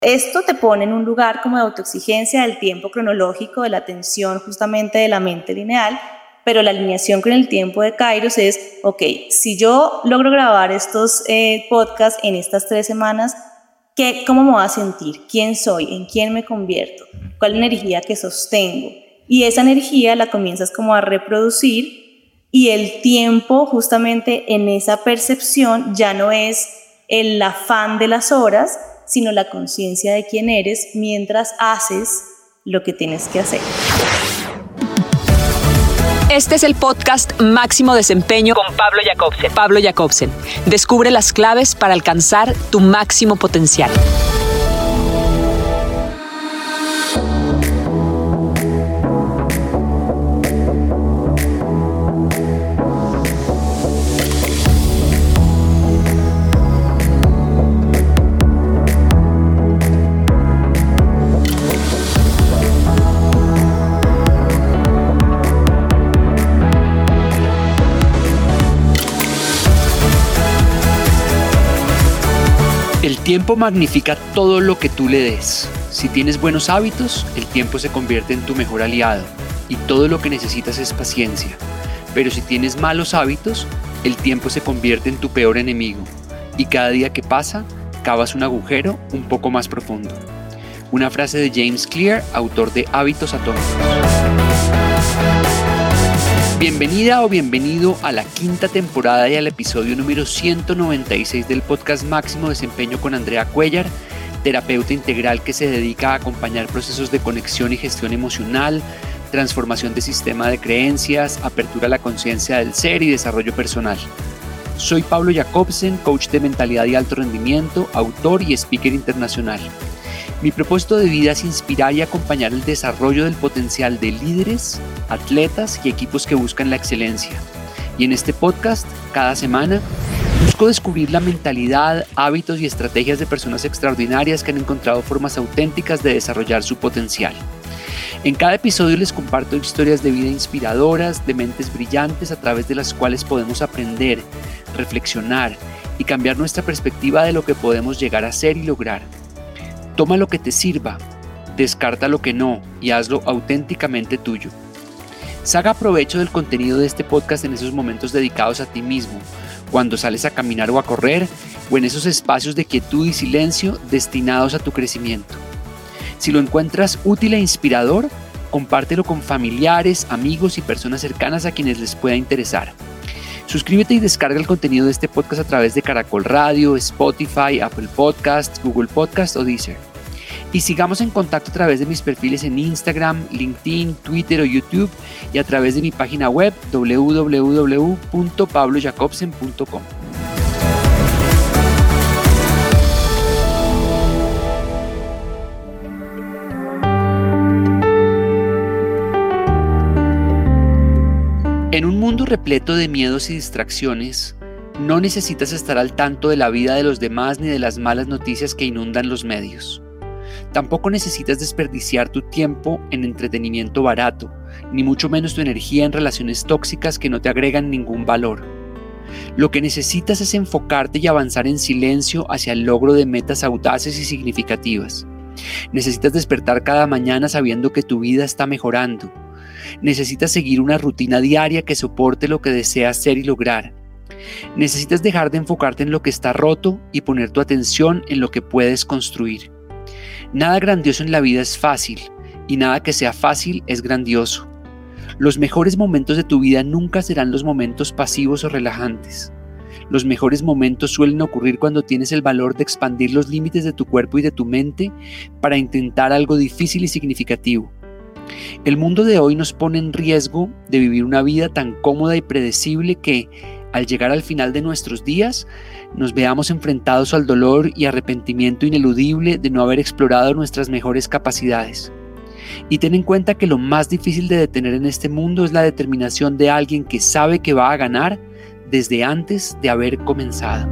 Esto te pone en un lugar como de autoexigencia del tiempo cronológico, de la atención justamente de la mente lineal, pero la alineación con el tiempo de Kairos es, ok, si yo logro grabar estos podcasts en estas 3 semanas, ¿cómo me voy a sentir? ¿Quién soy? ¿En quién me convierto? ¿Cuál es la energía que sostengo? Y esa energía la comienzas como a reproducir y el tiempo justamente en esa percepción ya no es el afán de las horas, sino la conciencia de quién eres mientras haces lo que tienes que hacer. Este es el podcast Máximo Desempeño con Pablo Jacobsen. Pablo Jacobsen. Descubre las claves para alcanzar tu máximo potencial. El tiempo magnifica todo lo que tú le des. Si tienes buenos hábitos, el tiempo se convierte en tu mejor aliado y todo lo que necesitas es paciencia. Pero si tienes malos hábitos, el tiempo se convierte en tu peor enemigo y cada día que pasa, cavas un agujero un poco más profundo. Una frase de James Clear, autor de Hábitos Atómicos. Bienvenida o bienvenido a la 5ª temporada y al episodio número 196 del podcast Máximo Desempeño con Andrea Cuellar, terapeuta integral que se dedica a acompañar procesos de conexión y gestión emocional, transformación de sistema de creencias, apertura a la conciencia del ser y desarrollo personal. Soy Pablo Jacobsen, coach de mentalidad y alto rendimiento, autor y speaker internacional. Mi propósito de vida es inspirar y acompañar el desarrollo del potencial de líderes, atletas y equipos que buscan la excelencia. Y en este podcast, cada semana, busco descubrir la mentalidad, hábitos y estrategias de personas extraordinarias que han encontrado formas auténticas de desarrollar su potencial. En cada episodio les comparto historias de vida inspiradoras, de mentes brillantes a través de las cuales podemos aprender, reflexionar y cambiar nuestra perspectiva de lo que podemos llegar a ser y lograr. Toma lo que te sirva, descarta lo que no y hazlo auténticamente tuyo. Saca provecho del contenido de este podcast en esos momentos dedicados a ti mismo, cuando sales a caminar o a correr, o en esos espacios de quietud y silencio destinados a tu crecimiento. Si lo encuentras útil e inspirador, compártelo con familiares, amigos y personas cercanas a quienes les pueda interesar. Suscríbete y descarga el contenido de este podcast a través de Caracol Radio, Spotify, Apple Podcasts, Google Podcasts o Deezer. Y sigamos en contacto a través de mis perfiles en Instagram, LinkedIn, Twitter o YouTube y a través de mi página web www.pablojacobsen.com. En un mundo repleto de miedos y distracciones, no necesitas estar al tanto de la vida de los demás ni de las malas noticias que inundan los medios. Tampoco necesitas desperdiciar tu tiempo en entretenimiento barato, ni mucho menos tu energía en relaciones tóxicas que no te agregan ningún valor. Lo que necesitas es enfocarte y avanzar en silencio hacia el logro de metas audaces y significativas. Necesitas despertar cada mañana sabiendo que tu vida está mejorando. Necesitas seguir una rutina diaria que soporte lo que deseas ser y lograr. Necesitas dejar de enfocarte en lo que está roto y poner tu atención en lo que puedes construir. Nada grandioso en la vida es fácil y nada que sea fácil es grandioso. Los mejores momentos de tu vida nunca serán los momentos pasivos o relajantes. Los mejores momentos suelen ocurrir cuando tienes el valor de expandir los límites de tu cuerpo y de tu mente para intentar algo difícil y significativo. El mundo de hoy nos pone en riesgo de vivir una vida tan cómoda y predecible que, al llegar al final de nuestros días, nos veamos enfrentados al dolor y arrepentimiento ineludible de no haber explorado nuestras mejores capacidades. Y ten en cuenta que lo más difícil de detener en este mundo es la determinación de alguien que sabe que va a ganar desde antes de haber comenzado.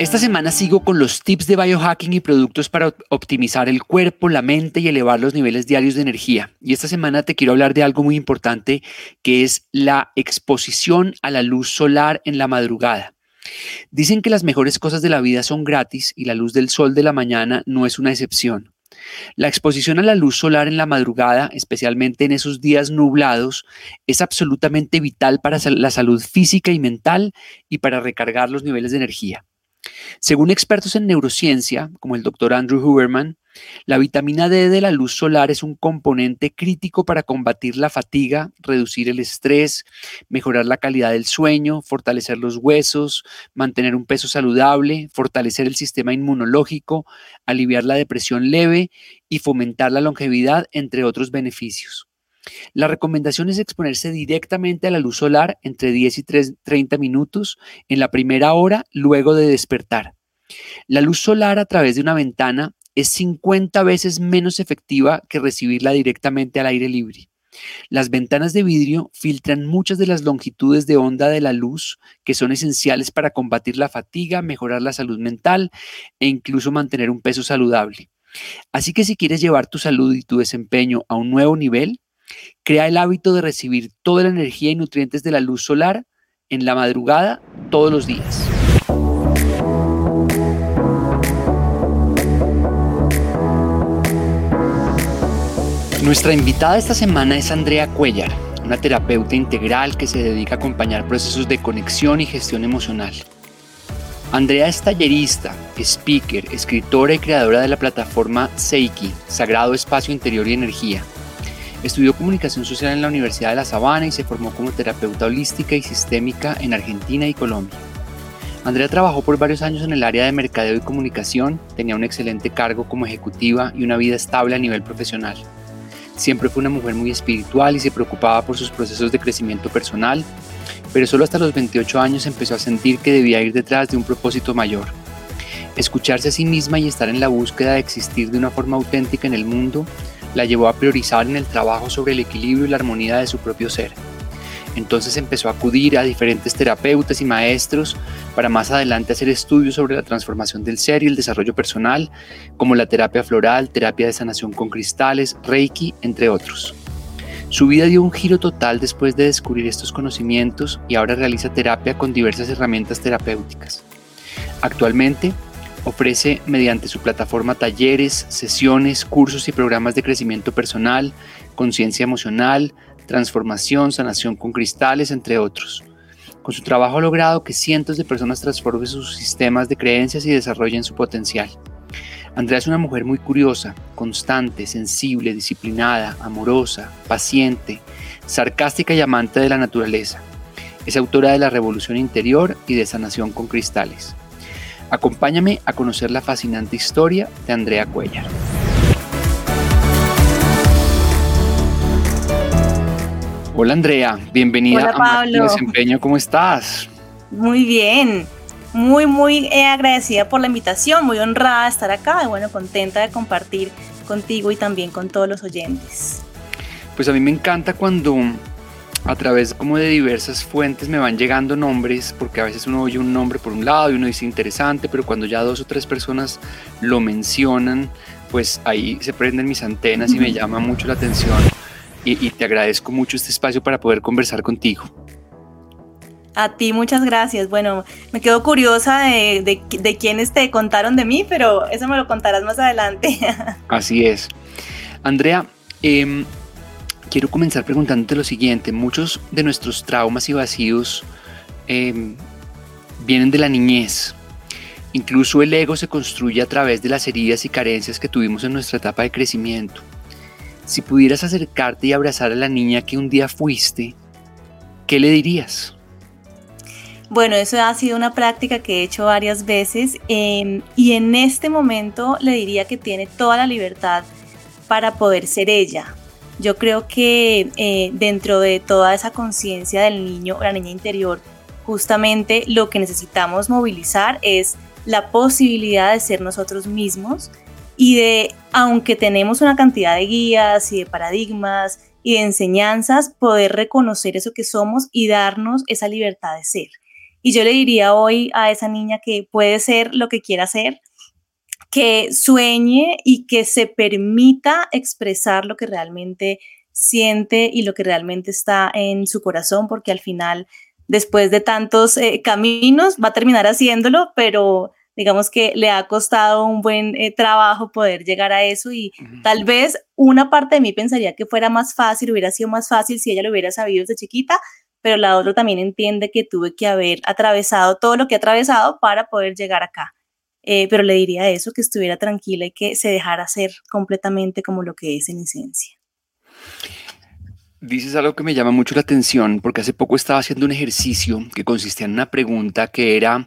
Esta semana sigo con los tips de biohacking y productos para optimizar el cuerpo, la mente y elevar los niveles diarios de energía. Y esta semana te quiero hablar de algo muy importante, que es la exposición a la luz solar en la madrugada. Dicen que las mejores cosas de la vida son gratis y la luz del sol de la mañana no es una excepción. La exposición a la luz solar en la madrugada, especialmente en esos días nublados, es absolutamente vital para la salud física y mental y para recargar los niveles de energía. Según expertos en neurociencia, como el Dr. Andrew Huberman, la vitamina D de la luz solar es un componente crítico para combatir la fatiga, reducir el estrés, mejorar la calidad del sueño, fortalecer los huesos, mantener un peso saludable, fortalecer el sistema inmunológico, aliviar la depresión leve y fomentar la longevidad, entre otros beneficios. La recomendación es exponerse directamente a la luz solar entre 10 y 30 minutos en la primera hora luego de despertar. La luz solar a través de una ventana es 50 veces menos efectiva que recibirla directamente al aire libre. Las ventanas de vidrio filtran muchas de las longitudes de onda de la luz que son esenciales para combatir la fatiga, mejorar la salud mental e incluso mantener un peso saludable. Así que si quieres llevar tu salud y tu desempeño a un nuevo nivel, crea el hábito de recibir toda la energía y nutrientes de la luz solar en la madrugada todos los días. Nuestra invitada esta semana es Andrea Cuellar, una terapeuta integral que se dedica a acompañar procesos de conexión y gestión emocional. Andrea es tallerista, speaker, escritora y creadora de la plataforma Seiki, Sagrado Espacio Interior y Energía. Estudió comunicación social en la Universidad de La Sabana y se formó como terapeuta holística y sistémica en Argentina y Colombia. Andrea trabajó por varios años en el área de mercadeo y comunicación, tenía un excelente cargo como ejecutiva y una vida estable a nivel profesional. Siempre fue una mujer muy espiritual y se preocupaba por sus procesos de crecimiento personal, pero solo hasta los 28 años empezó a sentir que debía ir detrás de un propósito mayor. Escucharse a sí misma y estar en la búsqueda de existir de una forma auténtica en el mundo la llevó a priorizar en el trabajo sobre el equilibrio y la armonía de su propio ser. Entonces empezó a acudir a diferentes terapeutas y maestros para más adelante hacer estudios sobre la transformación del ser y el desarrollo personal, como la terapia floral, terapia de sanación con cristales, Reiki, entre otros. Su vida dio un giro total después de descubrir estos conocimientos y ahora realiza terapia con diversas herramientas terapéuticas. Actualmente, ofrece mediante su plataforma talleres, sesiones, cursos y programas de crecimiento personal, conciencia emocional, transformación, sanación con cristales, entre otros. Con su trabajo ha logrado que cientos de personas transformen sus sistemas de creencias y desarrollen su potencial. Andrea es una mujer muy curiosa, constante, sensible, disciplinada, amorosa, paciente, sarcástica y amante de la naturaleza. Es autora de La Revolución Interior y de Sanación con Cristales. Acompáñame a conocer la fascinante historia de Andrea Cuellar. Hola Andrea, bienvenida. Hola, a Máximo Pablo. Desempeño, ¿cómo estás? Muy bien, muy agradecida por la invitación, muy honrada de estar acá y bueno, contenta de compartir contigo y también con todos los oyentes. Pues a mí me encanta cuando a través como de diversas fuentes me van llegando nombres, porque a veces uno oye un nombre por un lado y uno dice interesante, pero cuando ya 2 o 3 personas lo mencionan, pues ahí se prenden mis antenas y me llama mucho la atención y te agradezco mucho este espacio para poder conversar contigo. A ti muchas gracias. Bueno, me quedo curiosa de quiénes te contaron de mí, pero eso me lo contarás más adelante. Así es. Andrea, quiero comenzar preguntándote lo siguiente. Muchos de nuestros traumas y vacíos vienen de la niñez. Incluso el ego se construye a través de las heridas y carencias que tuvimos en nuestra etapa de crecimiento. Si pudieras acercarte y abrazar a la niña que un día fuiste, ¿qué le dirías? Bueno, eso ha sido una práctica que he hecho varias veces y en este momento le diría que tiene toda la libertad para poder ser ella. Yo creo que dentro de toda esa conciencia del niño o la niña interior, justamente lo que necesitamos movilizar es la posibilidad de ser nosotros mismos y de, aunque tenemos una cantidad de guías y de paradigmas y de enseñanzas, poder reconocer eso que somos y darnos esa libertad de ser. Y yo le diría hoy a esa niña que puede ser lo que quiera ser, que sueñe y que se permita expresar lo que realmente siente y lo que realmente está en su corazón, porque al final, después de tantos caminos, va a terminar haciéndolo, pero digamos que le ha costado un buen trabajo poder llegar a eso y tal vez una parte de mí pensaría que fuera más fácil, hubiera sido más fácil si ella lo hubiera sabido desde chiquita, pero la otra también entiende que tuve que haber atravesado todo lo que he atravesado para poder llegar acá. Pero le diría eso, que estuviera tranquila y que se dejara ser completamente como lo que es en esencia. Dices algo que me llama mucho la atención, porque hace poco estaba haciendo un ejercicio que consistía en una pregunta que era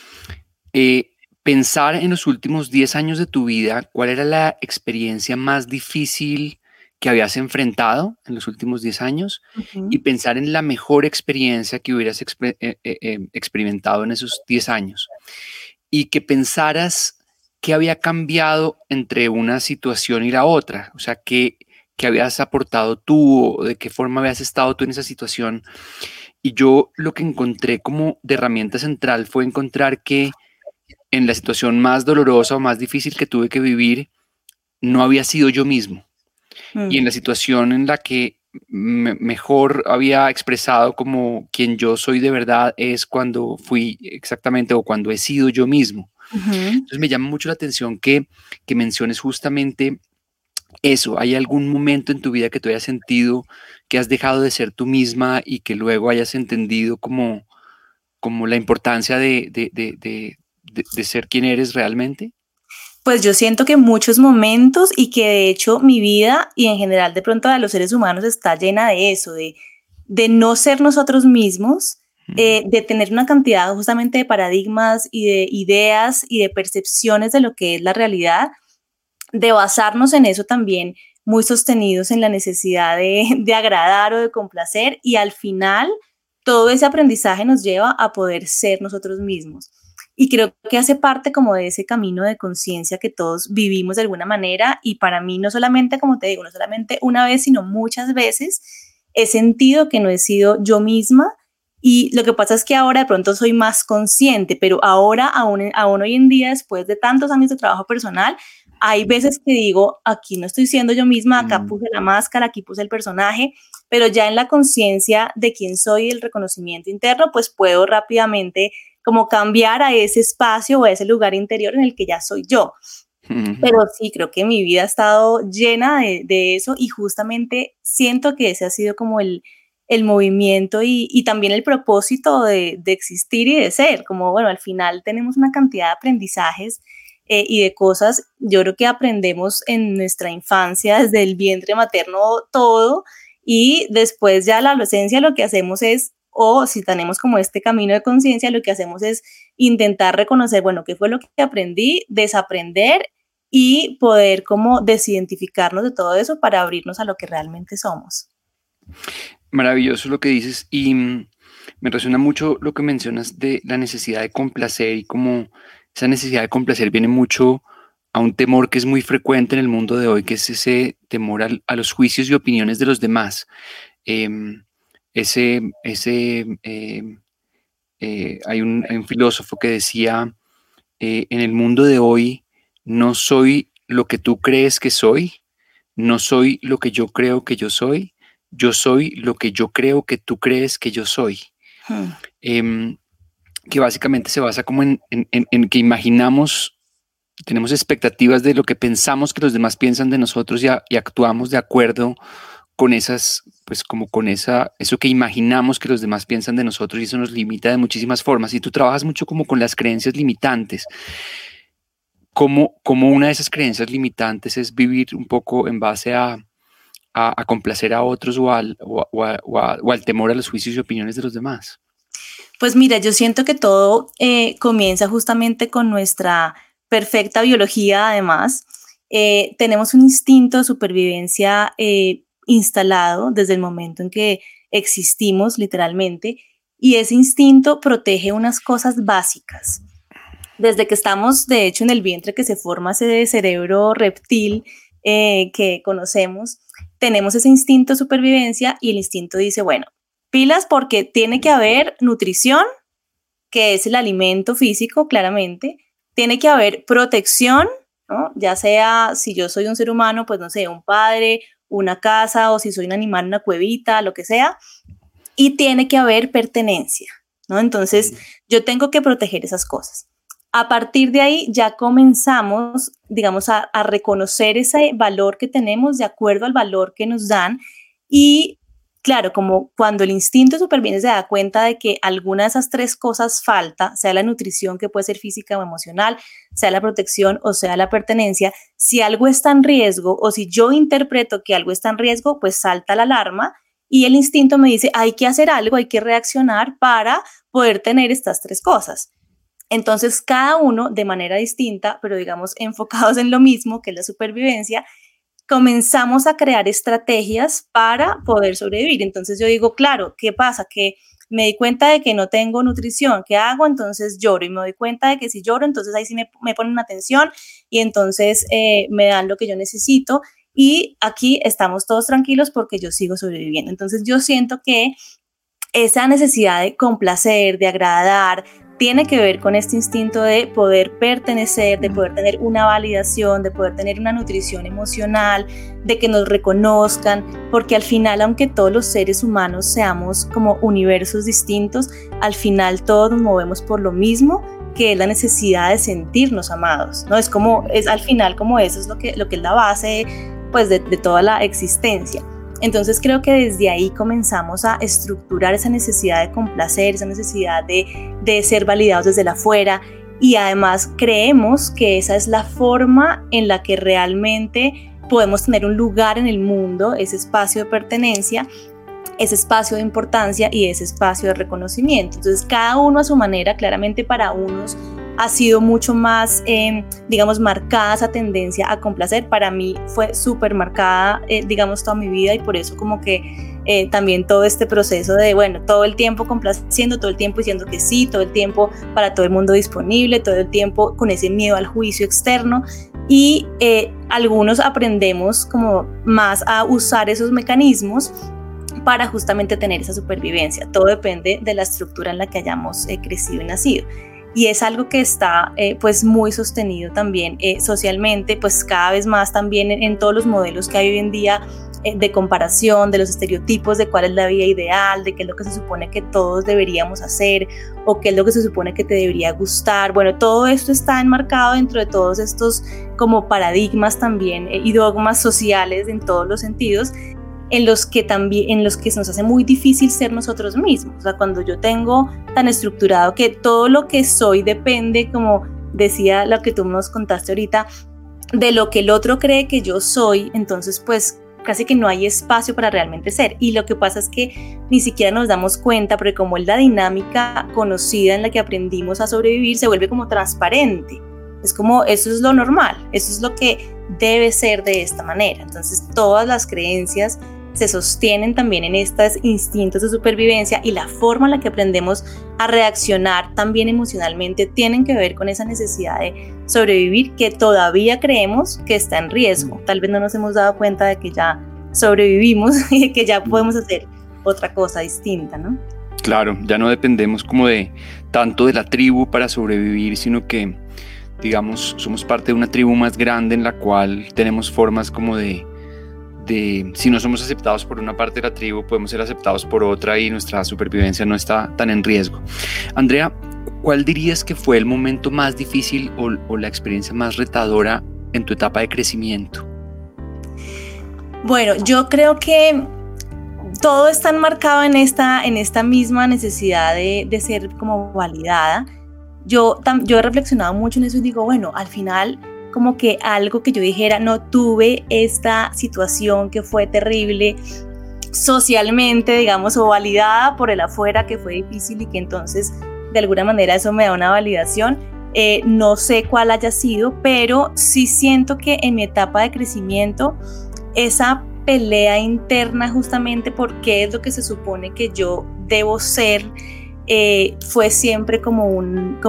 pensar en los últimos 10 años de tu vida, ¿cuál era la experiencia más difícil que habías enfrentado en los últimos 10 años? Y pensar en la mejor experiencia que hubieras experimentado en esos 10 años. Y que pensaras qué había cambiado entre una situación y la otra, o sea, qué habías aportado tú o de qué forma habías estado tú en esa situación. Y yo lo que encontré como de herramienta central fue encontrar que en la situación más dolorosa o más difícil que tuve que vivir, no había sido yo mismo. Y en la situación en la que mejor había expresado como quien yo soy de verdad es cuando fui exactamente o cuando he sido yo mismo. Entonces me llama mucho la atención que menciones justamente eso. ¿Hay algún momento en tu vida que tú hayas sentido que has dejado de ser tú misma y que luego hayas entendido como la importancia de ser quien eres realmente? Pues yo siento que muchos momentos y que de hecho mi vida y en general de pronto de los seres humanos está llena de eso, de no ser nosotros mismos, de tener una cantidad justamente de paradigmas y de ideas y de percepciones de lo que es la realidad, de basarnos en eso también muy sostenidos en la necesidad de agradar o de complacer y al final todo ese aprendizaje nos lleva a poder ser nosotros mismos. Y creo que hace parte como de ese camino de conciencia que todos vivimos de alguna manera y para mí no solamente, como te digo, no solamente una vez, sino muchas veces he sentido que no he sido yo misma y lo que pasa es que ahora de pronto soy más consciente, pero ahora, aún hoy en día, después de tantos años de trabajo personal, hay veces que digo, aquí no estoy siendo yo misma, acá puse la máscara, aquí puse el personaje, pero ya en la conciencia de quién soy y el reconocimiento interno, pues puedo rápidamente como cambiar a ese espacio o a ese lugar interior en el que ya soy yo. Pero sí, creo que mi vida ha estado llena de eso y justamente siento que ese ha sido como el movimiento y también el propósito de existir y de ser, como bueno, al final tenemos una cantidad de aprendizajes y de cosas, yo creo que aprendemos en nuestra infancia, desde el vientre materno todo, y después ya la adolescencia lo que hacemos es, o si tenemos como este camino de conciencia, lo que hacemos es intentar reconocer, bueno, qué fue lo que aprendí, desaprender y poder como desidentificarnos de todo eso para abrirnos a lo que realmente somos. Maravilloso lo que dices y me resuena mucho lo que mencionas de la necesidad de complacer y como esa necesidad de complacer viene mucho a un temor que es muy frecuente en el mundo de hoy, que es ese temor a los juicios y opiniones de los demás. Hay un filósofo que decía, en el mundo de hoy no soy lo que tú crees que soy, no soy lo que yo creo que yo soy lo que yo creo que tú crees que yo soy. Que básicamente se basa como en que imaginamos, tenemos expectativas de lo que pensamos que los demás piensan de nosotros y actuamos de acuerdo con esas, pues como con eso que imaginamos que los demás piensan de nosotros y eso nos limita de muchísimas formas. Y tú trabajas mucho como con las creencias limitantes. Como una de esas creencias limitantes es vivir un poco en base a complacer a otros o al temor a los juicios y opiniones de los demás. Pues mira, yo siento que todo comienza justamente con nuestra perfecta biología, además. Tenemos un instinto de supervivencia instalado desde el momento en que existimos, literalmente, y ese instinto protege unas cosas básicas. Desde que estamos, de hecho, en el vientre que se forma ese cerebro reptil que conocemos, tenemos ese instinto de supervivencia y el instinto dice, bueno, pilas porque tiene que haber nutrición, que es el alimento físico, claramente. Tiene que haber protección, ¿no? Ya sea si yo soy un ser humano, pues no sé, un padre, una casa, o si soy un animal, una cuevita, lo que sea. Y tiene que haber pertenencia, ¿no? Entonces, yo tengo que proteger esas cosas. A partir de ahí ya comenzamos, digamos, a reconocer ese valor que tenemos de acuerdo al valor que nos dan. Y claro, como cuando el instinto de supervivencia se da cuenta de que alguna de esas tres cosas falta, sea la nutrición, que puede ser física o emocional, sea la protección o sea la pertenencia, si algo está en riesgo o si yo interpreto que algo está en riesgo, pues salta la alarma y el instinto me dice, hay que hacer algo, hay que reaccionar para poder tener estas tres cosas. Entonces, cada uno de manera distinta, pero digamos enfocados en lo mismo, que es la supervivencia, comenzamos a crear estrategias para poder sobrevivir. Entonces yo digo, claro, ¿qué pasa? Que me di cuenta de que no tengo nutrición, ¿qué hago? Entonces lloro y me doy cuenta de que si lloro, entonces ahí sí me ponen atención y entonces me dan lo que yo necesito y aquí estamos todos tranquilos porque yo sigo sobreviviendo. Entonces yo siento que esa necesidad de complacer, de agradar, tiene que ver con este instinto de poder pertenecer, de poder tener una validación, de poder tener una nutrición emocional, de que nos reconozcan, porque al final, aunque todos los seres humanos seamos como universos distintos, al final todos nos movemos por lo mismo, que es la necesidad de sentirnos amados, ¿no? Es al final como eso es lo que es la base, pues, de toda la existencia. Entonces creo que desde ahí comenzamos a estructurar esa necesidad de complacer, esa necesidad de ser validados desde el afuera y además creemos que esa es la forma en la que realmente podemos tener un lugar en el mundo, ese espacio de pertenencia, ese espacio de importancia y ese espacio de reconocimiento. Entonces cada uno a su manera, claramente para unos ha sido mucho más, digamos, marcada esa tendencia a complacer. Para mí fue súper marcada, digamos, toda mi vida y por eso como que también todo este proceso de, bueno, todo el tiempo complaciendo, todo el tiempo diciendo que sí, todo el tiempo para todo el mundo disponible, todo el tiempo con ese miedo al juicio externo y algunos aprendemos como más a usar esos mecanismos para justamente tener esa supervivencia. Todo depende de la estructura en la que hayamos crecido y nacido. Y es algo que está pues muy sostenido también socialmente, pues cada vez más también en todos los modelos que hay hoy en día de comparación, de los estereotipos de cuál es la vida ideal, de qué es lo que se supone que todos deberíamos hacer o qué es lo que se supone que te debería gustar. Bueno, todo esto está enmarcado dentro de todos estos como paradigmas también y dogmas sociales en todos los sentidos, en los que se nos hace muy difícil ser nosotros mismos. O sea, cuando yo tengo tan estructurado que todo lo que soy depende, como decía lo que tú nos contaste ahorita, de lo que el otro cree que yo soy, entonces pues casi que no hay espacio para realmente ser. Y lo que pasa es que ni siquiera nos damos cuenta, porque como es la dinámica conocida en la que aprendimos a sobrevivir, se vuelve como transparente. Es como, eso es lo normal, eso es lo que debe ser de esta manera. Entonces todas las creencias se sostienen también en estos instintos de supervivencia y la forma en la que aprendemos a reaccionar también emocionalmente tienen que ver con esa necesidad de sobrevivir que todavía creemos que está en riesgo. Tal vez no nos hemos dado cuenta de que ya sobrevivimos y que ya podemos hacer otra cosa distinta, ¿no? Claro, ya no dependemos como de tanto de la tribu para sobrevivir, sino que, digamos, somos parte de una tribu más grande en la cual tenemos formas como de si no somos aceptados por una parte de la tribu, podemos ser aceptados por otra y nuestra supervivencia no está tan en riesgo. Andrea, ¿cuál dirías que fue el momento más difícil o la experiencia más retadora en tu etapa de crecimiento? Bueno, yo creo que todo está enmarcado en esta misma necesidad de ser como validada. Yo he reflexionado mucho en eso y digo, bueno, al final como que algo que yo dijera, no tuve esta situación que fue terrible socialmente, digamos, o validada por el afuera, que fue difícil y que entonces de alguna manera eso me da una validación. No sé cuál haya sido, pero sí siento que en mi etapa de crecimiento esa pelea interna justamente por qué es lo que se supone que yo debo ser fue siempre como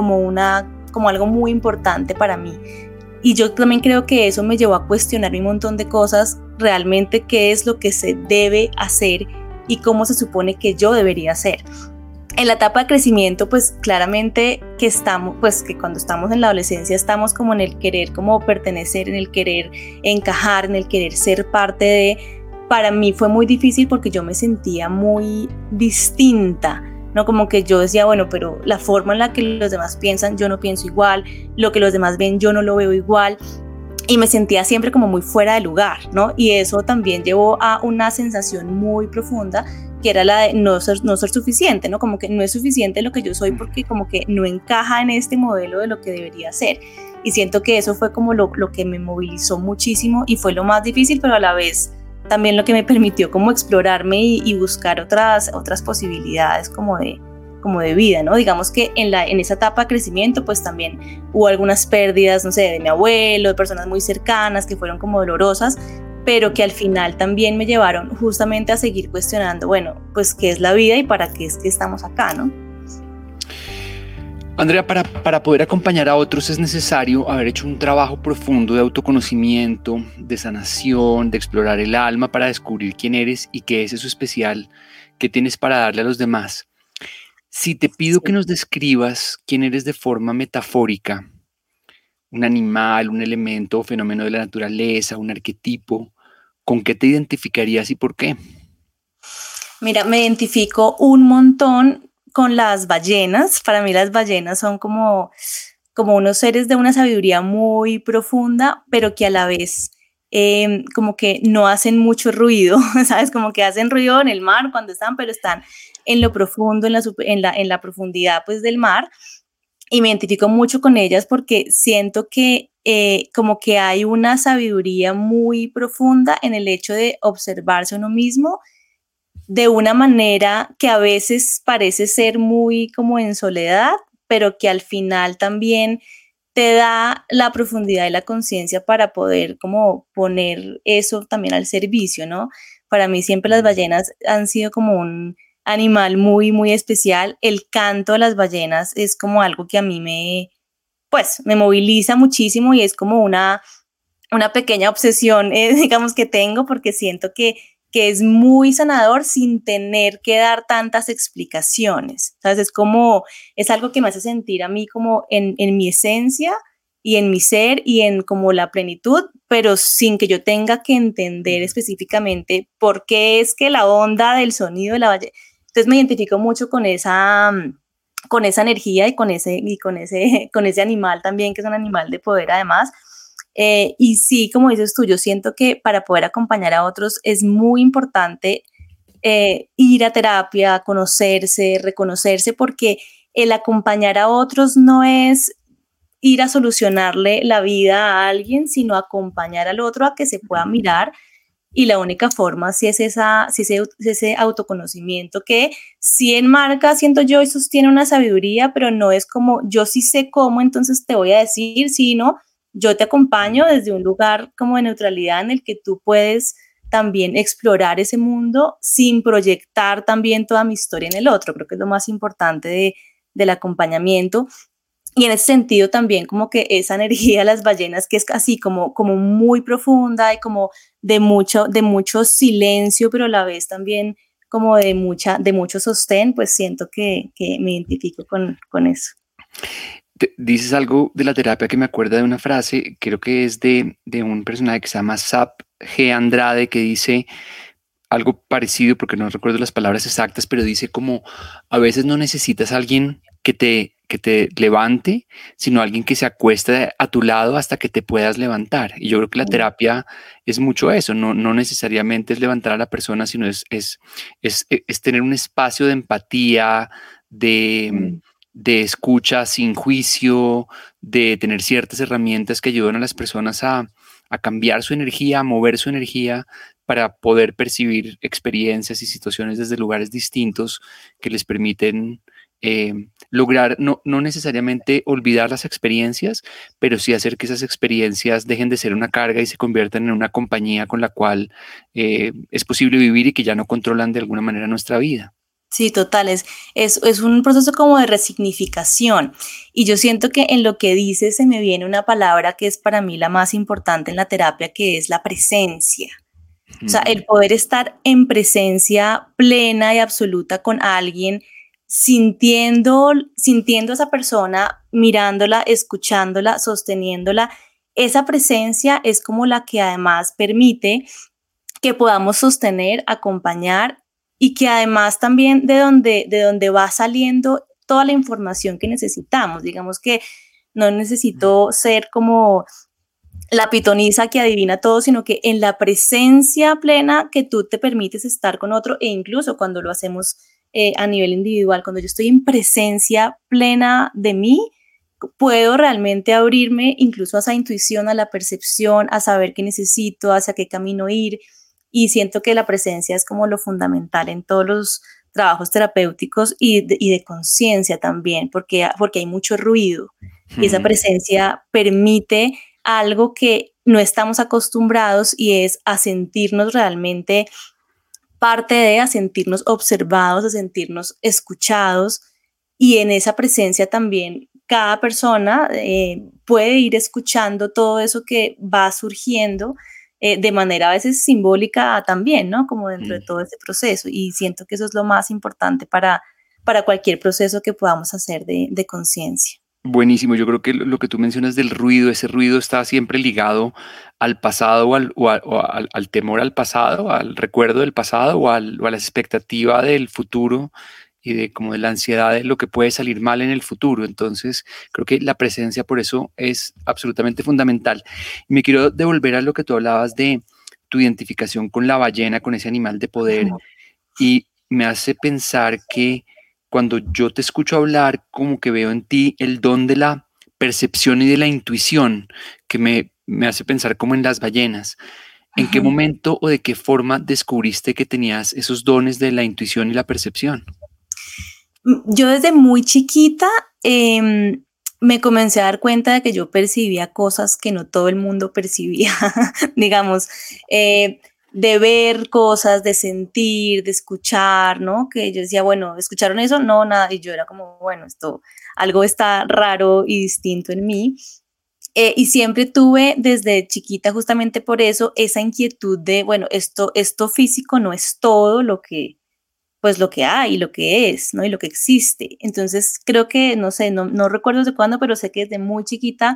algo muy importante para mí. Y yo también creo que eso me llevó a cuestionar un montón de cosas, realmente qué es lo que se debe hacer y cómo se supone que yo debería hacer. En la etapa de crecimiento, pues claramente que cuando estamos en la adolescencia estamos como en el querer como pertenecer, en el querer encajar, en el querer ser parte de. Para mí fue muy difícil porque yo me sentía muy distinta, ¿no? Como que yo decía, bueno, pero la forma en la que los demás piensan, yo no pienso igual, lo que los demás ven, yo no lo veo igual, y me sentía siempre como muy fuera de lugar, ¿no? Y eso también llevó a una sensación muy profunda, que era la de no ser suficiente, ¿no? Como que no es suficiente lo que yo soy porque como que no encaja en este modelo de lo que debería ser. Y siento que eso fue como lo que me movilizó muchísimo y fue lo más difícil, pero a la vez también lo que me permitió como explorarme y buscar otras posibilidades como de vida, ¿no? Digamos que en esa etapa de crecimiento pues también hubo algunas pérdidas, no sé, de mi abuelo, de personas muy cercanas que fueron como dolorosas, pero que al final también me llevaron justamente a seguir cuestionando, bueno, pues qué es la vida y para qué es que estamos acá, ¿no? Andrea, para poder acompañar a otros es necesario haber hecho un trabajo profundo de autoconocimiento, de sanación, de explorar el alma para descubrir quién eres y qué es eso especial que tienes para darle a los demás. Si te pido que nos describas quién eres de forma metafórica, un animal, un elemento o fenómeno de la naturaleza, un arquetipo, ¿con qué te identificarías y por qué? Mira, me identifico un montón con las ballenas. Para mí las ballenas son como unos seres de una sabiduría muy profunda, pero que a la vez como que no hacen mucho ruido, ¿sabes? Como que hacen ruido en el mar cuando están, pero están en lo profundo, en la profundidad pues del mar. Y me identifico mucho con ellas porque siento que como que hay una sabiduría muy profunda en el hecho de observarse a uno mismo de una manera que a veces parece ser muy como en soledad, pero que al final también te da la profundidad y la conciencia para poder como poner eso también al servicio, ¿no? Para mí siempre las ballenas han sido como un animal muy, muy especial. El canto de las ballenas es como algo que a mí me moviliza muchísimo y es como una pequeña obsesión, digamos, que tengo porque siento que es muy sanador sin tener que dar tantas explicaciones, ¿sabes? Es algo que me hace sentir a mí como en mi esencia y en mi ser y en como la plenitud, pero sin que yo tenga que entender específicamente por qué es que la onda del sonido de la ballena. Entonces me identifico mucho con esa energía y con ese animal también, que es un animal de poder además. Y sí, como dices tú, yo siento que para poder acompañar a otros es muy importante ir a terapia, conocerse, reconocerse, porque el acompañar a otros no es ir a solucionarle la vida a alguien, sino acompañar al otro a que se pueda mirar. Y la única forma sí es ese autoconocimiento que sí enmarca, siento yo, y sostiene una sabiduría, pero no es como yo sí sé cómo, entonces te voy a decir, sino yo te acompaño desde un lugar como de neutralidad en el que tú puedes también explorar ese mundo sin proyectar también toda mi historia en el otro. Creo que es lo más importante del acompañamiento. Y en ese sentido también como que esa energía de las ballenas, que es así como muy profunda y como de mucho silencio, pero a la vez también como de mucho sostén, pues siento que me identifico con eso. Dices algo de la terapia que me acuerda de una frase, creo que es de un personaje que se llama Sap G. Andrade, que dice algo parecido, porque no recuerdo las palabras exactas, pero dice como a veces no necesitas a alguien que te levante, sino alguien que se acueste a tu lado hasta que te puedas levantar. Y yo creo que la terapia es mucho eso, no necesariamente es levantar a la persona, sino es tener un espacio de empatía, de escucha sin juicio, de tener ciertas herramientas que ayudan a las personas a cambiar su energía, a mover su energía para poder percibir experiencias y situaciones desde lugares distintos que les permiten lograr no necesariamente olvidar las experiencias, pero sí hacer que esas experiencias dejen de ser una carga y se conviertan en una compañía con la cual es posible vivir y que ya no controlan de alguna manera nuestra vida. Sí, total, es un proceso como de resignificación, y yo siento que en lo que dices se me viene una palabra que es para mí la más importante en la terapia, que es la presencia. O sea, el poder estar en presencia plena y absoluta con alguien sintiendo a esa persona, mirándola, escuchándola, sosteniéndola. Esa presencia es como la que además permite que podamos sostener, acompañar y que además también de donde va saliendo toda la información que necesitamos. Digamos que no necesito ser como la pitonisa que adivina todo, sino que en la presencia plena que tú te permites estar con otro, e incluso cuando lo hacemos a nivel individual, cuando yo estoy en presencia plena de mí, puedo realmente abrirme incluso a esa intuición, a la percepción, a saber qué necesito, hacia qué camino ir, y siento que la presencia es como lo fundamental en todos los trabajos terapéuticos y de conciencia también, porque hay mucho ruido y esa presencia permite algo que no estamos acostumbrados y es a sentirnos realmente a sentirnos observados, a sentirnos escuchados, y en esa presencia también cada persona puede ir escuchando todo eso que va surgiendo de manera a veces simbólica también, ¿no? Como dentro de todo este proceso, y siento que eso es lo más importante para cualquier proceso que podamos hacer de conciencia. Buenísimo, yo creo que lo que tú mencionas del ruido, ese ruido está siempre ligado al pasado al temor al pasado, al recuerdo del pasado o a la expectativa del futuro y de como de la ansiedad de lo que puede salir mal en el futuro. Entonces, creo que la presencia por eso es absolutamente fundamental. Y me quiero devolver a lo que tú hablabas de tu identificación con la ballena, con ese animal de poder, y me hace pensar que cuando yo te escucho hablar, como que veo en ti el don de la percepción y de la intuición, que me hace pensar como en las ballenas. ¿En qué momento o de qué forma descubriste que tenías esos dones de la intuición y la percepción? Yo desde muy chiquita me comencé a dar cuenta de que yo percibía cosas que no todo el mundo percibía, digamos, de ver cosas, de sentir, de escuchar, ¿no? Que yo decía, bueno, ¿escucharon eso? No, nada. Y yo era como, bueno, algo está raro y distinto en mí. Y siempre tuve desde chiquita, justamente por eso, esa inquietud de, bueno, esto físico no es todo lo que hay, lo que es, ¿no? Y lo que existe. Entonces, creo que, no sé, no recuerdo desde cuándo, pero sé que desde muy chiquita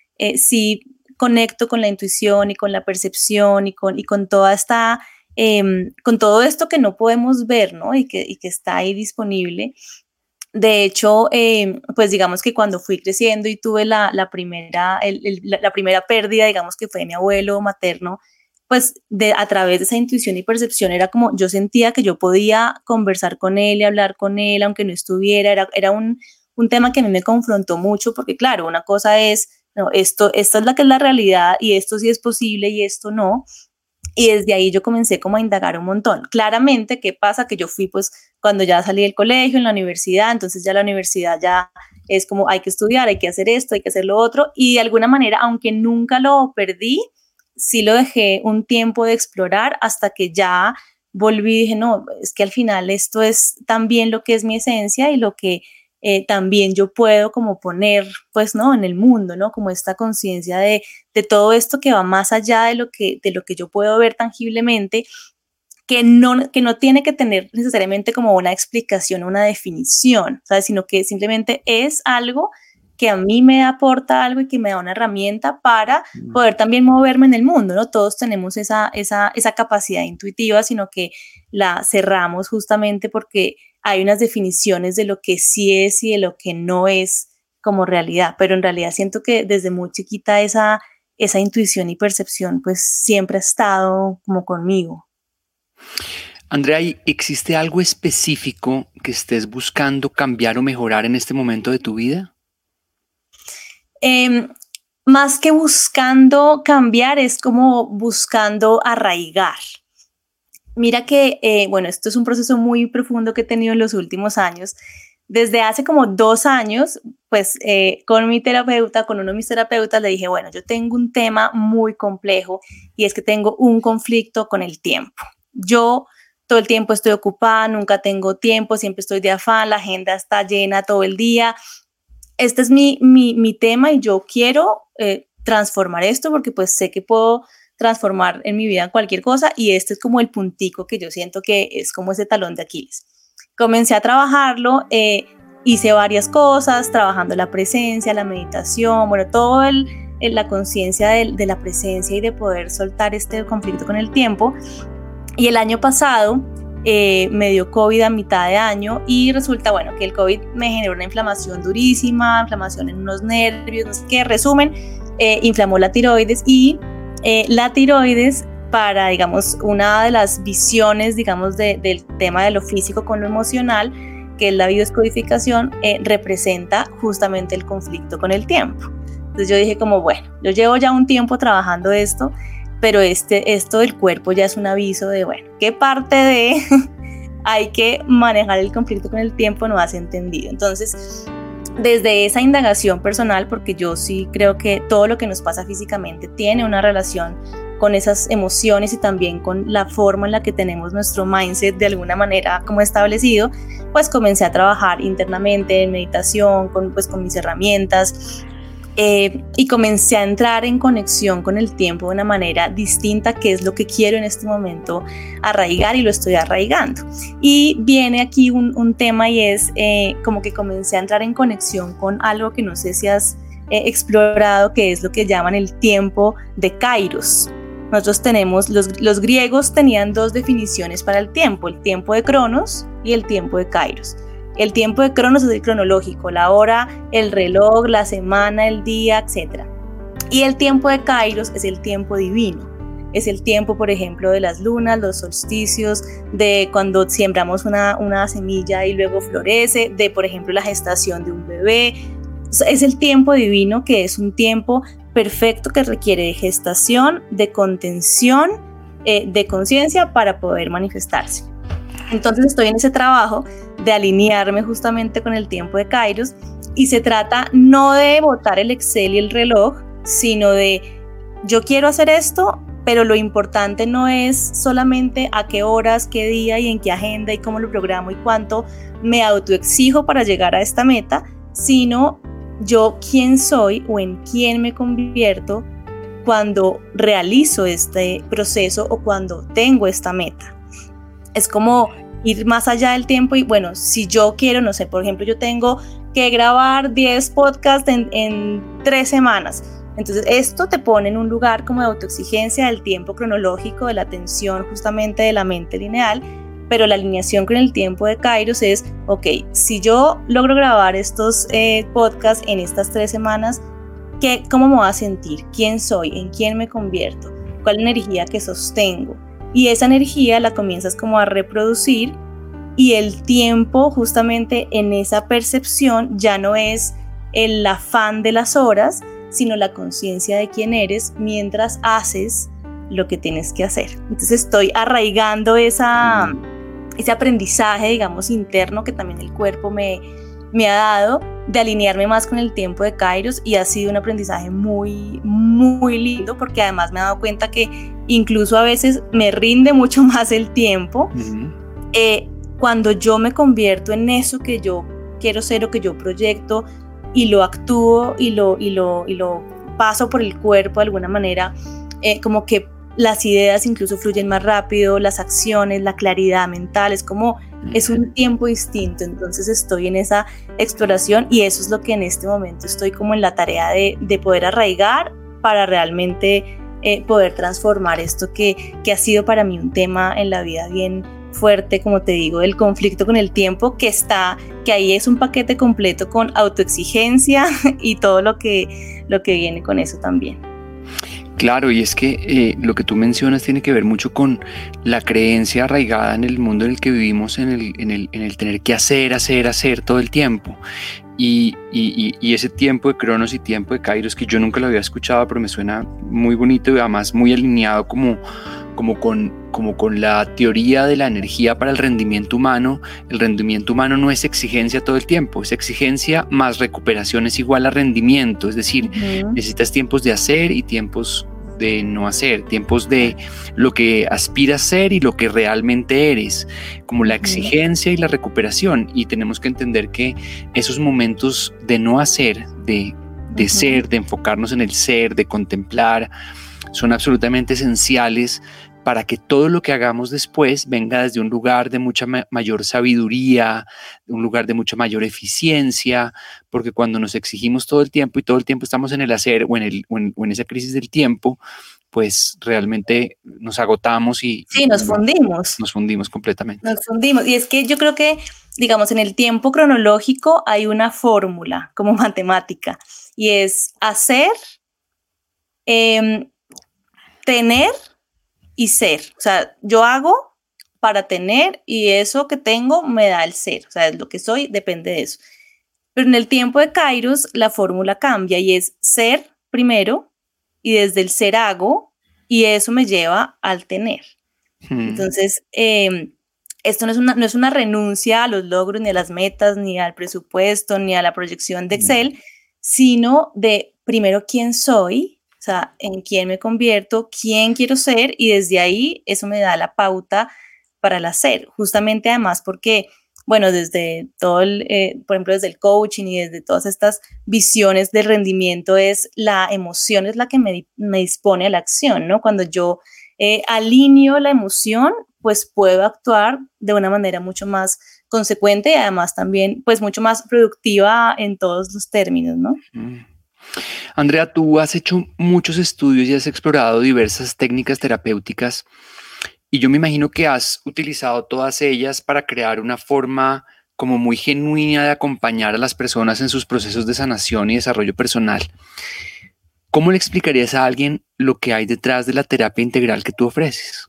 sí conecto con la intuición y con la percepción y con toda esta, con todo esto que no podemos ver, ¿no? Y que está ahí disponible. De hecho, pues digamos que cuando fui creciendo y tuve la primera pérdida, digamos que fue mi abuelo materno, pues a través de esa intuición y percepción era como yo sentía que yo podía conversar con él y hablar con él aunque no estuviera. Era un tema que a mí me confrontó mucho, porque claro, una cosa es, no, esto es la que es la realidad y esto sí es posible y esto no. Y desde ahí yo comencé como a indagar un montón. Claramente, ¿qué pasa? Que yo fui pues cuando ya salí del colegio, en la universidad, entonces ya la universidad ya es como hay que estudiar, hay que hacer esto, hay que hacer lo otro, y de alguna manera, aunque nunca lo perdí, sí lo dejé un tiempo de explorar hasta que ya volví y dije, no, es que al final esto es también lo que es mi esencia y lo que también yo puedo como poner, pues, ¿no? En el mundo, ¿no? Como esta conciencia de todo esto que va más allá de lo que yo puedo ver tangiblemente, que no tiene que tener necesariamente como una explicación, una definición, ¿sabes? Sino que simplemente es algo que a mí me aporta algo y que me da una herramienta para poder también moverme en el mundo, ¿no? Todos tenemos esa capacidad intuitiva, sino que la cerramos justamente porque hay unas definiciones de lo que sí es y de lo que no es como realidad, pero en realidad siento que desde muy chiquita esa intuición y percepción pues siempre ha estado como conmigo. Andrea, ¿existe algo específico que estés buscando cambiar o mejorar en este momento de tu vida? Más que buscando cambiar, es como buscando arraigar. Mira que, bueno, esto es un proceso muy profundo que he tenido en los últimos años. Desde hace como 2 años, pues con uno de mis terapeutas, le dije, bueno, yo tengo un tema muy complejo y es que tengo un conflicto con el tiempo. Yo todo el tiempo estoy ocupada, nunca tengo tiempo, siempre estoy de afán, la agenda está llena todo el día. Este es mi tema y yo quiero transformar esto porque pues sé que puedo transformar en mi vida cualquier cosa, y este es como el puntico que yo siento que es como ese talón de Aquiles. comencé a trabajarlo, hice varias cosas, trabajando la presencia, la meditación, bueno, todo la conciencia de la presencia y de poder soltar este conflicto con el tiempo. Y el año pasado me dio COVID a mitad de año y resulta, bueno, que el COVID me generó una inflamación durísima, inflamación en unos nervios, no sé qué, resumen, inflamó la tiroides y la tiroides, para, digamos, una de las visiones, digamos, del tema de lo físico con lo emocional, que es la biodescodificación, representa justamente el conflicto con el tiempo. Entonces yo dije como, bueno, yo llevo ya un tiempo trabajando esto, pero esto del cuerpo ya es un aviso de, bueno, ¿qué parte de hay que manejar el conflicto con el tiempo no has entendido? Entonces, desde esa indagación personal, porque yo sí creo que todo lo que nos pasa físicamente tiene una relación con esas emociones y también con la forma en la que tenemos nuestro mindset de alguna manera como establecido, pues comencé a trabajar internamente en meditación, con mis herramientas, y comencé a entrar en conexión con el tiempo de una manera distinta, que es lo que quiero en este momento arraigar y lo estoy arraigando. Y viene aquí un tema y es como que comencé a entrar en conexión con algo que no sé si has explorado, que es lo que llaman el tiempo de Kairos. Nosotros tenemos, los griegos tenían dos definiciones para el tiempo de Cronos y el tiempo de Kairos. El tiempo de Cronos es el cronológico, la hora, el reloj, la semana, el día, etc. Y el tiempo de Kairos es el tiempo divino. Es el tiempo, por ejemplo, de las lunas, los solsticios, de cuando sembramos una semilla y luego florece, de, por ejemplo, la gestación de un bebé. Es el tiempo divino, que es un tiempo perfecto que requiere de gestación, de contención, de conciencia para poder manifestarse. Entonces estoy en ese trabajo de alinearme justamente con el tiempo de Kairos, y se trata no de botar el Excel y el reloj, sino de yo quiero hacer esto, pero lo importante no es solamente a qué horas, qué día y en qué agenda y cómo lo programo y cuánto me autoexijo para llegar a esta meta, sino yo quién soy o en quién me convierto cuando realizo este proceso o cuando tengo esta meta. Es como ir más allá del tiempo y bueno, si yo quiero, no sé, por ejemplo, yo tengo que grabar 10 podcasts en 3 semanas. Entonces esto te pone en un lugar como de autoexigencia del tiempo cronológico, de la atención justamente de la mente lineal, pero la alineación con el tiempo de Kairos es, ok, si yo logro grabar estos podcasts en estas 3 semanas, ¿cómo me voy a sentir? ¿Quién soy? ¿En quién me convierto? ¿Cuál es la energía que sostengo? Y esa energía la comienzas como a reproducir, y el tiempo justamente en esa percepción ya no es el afán de las horas, sino la conciencia de quién eres mientras haces lo que tienes que hacer. Entonces estoy arraigando ese aprendizaje, digamos, interno que también el cuerpo me ha dado, de alinearme más con el tiempo de Kairos, y ha sido un aprendizaje muy, muy lindo, porque además me he dado cuenta que incluso a veces me rinde mucho más el tiempo cuando yo me convierto en eso que yo quiero ser o que yo proyecto y lo actúo y lo paso por el cuerpo de alguna manera, como que las ideas incluso fluyen más rápido, las acciones, la claridad mental, es un tiempo distinto. Entonces estoy en esa exploración y eso es lo que en este momento estoy como en la tarea de poder arraigar para realmente poder transformar esto que ha sido para mí un tema en la vida bien fuerte, como te digo, del conflicto con el tiempo, que ahí es un paquete completo con autoexigencia y todo lo que viene con eso también. Claro, y es que lo que tú mencionas tiene que ver mucho con la creencia arraigada en el mundo en el que vivimos, en el tener que hacer todo el tiempo. Y ese tiempo de Cronos y tiempo de Kairos, que yo nunca lo había escuchado, pero me suena muy bonito y además muy alineado como con la teoría de la energía para el rendimiento humano. El rendimiento humano no es exigencia todo el tiempo, es exigencia más recuperación es igual a rendimiento, es decir, necesitas tiempos de hacer y tiempos de no hacer, tiempos de lo que aspiras a ser y lo que realmente eres, como la exigencia y la recuperación. Y tenemos que entender que esos momentos de no hacer, de ser, de enfocarnos en el ser, de contemplar, son absolutamente esenciales para que todo lo que hagamos después venga desde un lugar de mucha mayor sabiduría, un lugar de mucha mayor eficiencia, porque cuando nos exigimos todo el tiempo y todo el tiempo estamos en el hacer o en esa crisis del tiempo, pues realmente nos agotamos Sí, nos fundimos. Nos fundimos completamente. Nos fundimos. Y es que yo creo que, digamos, en el tiempo cronológico hay una fórmula como matemática y es hacer, tener y ser. O sea, yo hago para tener y eso que tengo me da el ser. O sea, lo que soy depende de eso. Pero en el tiempo de Kairos la fórmula cambia y es ser primero y desde el ser hago y eso me lleva al tener. Entonces, esto no es una renuncia a los logros, ni a las metas, ni al presupuesto, ni a la proyección de Excel, sino de primero quién soy, o sea, en quién me convierto, quién quiero ser, y desde ahí eso me da la pauta para el hacer. Justamente además porque, bueno, desde todo por ejemplo, desde el coaching y desde todas estas visiones del rendimiento, es la emoción es la que me dispone a la acción, ¿no? Cuando yo alineo la emoción, pues puedo actuar de una manera mucho más consecuente y además también pues mucho más productiva en todos los términos, ¿no? Andrea, tú has hecho muchos estudios y has explorado diversas técnicas terapéuticas y yo me imagino que has utilizado todas ellas para crear una forma como muy genuina de acompañar a las personas en sus procesos de sanación y desarrollo personal. ¿Cómo le explicarías a alguien lo que hay detrás de la terapia integral que tú ofreces?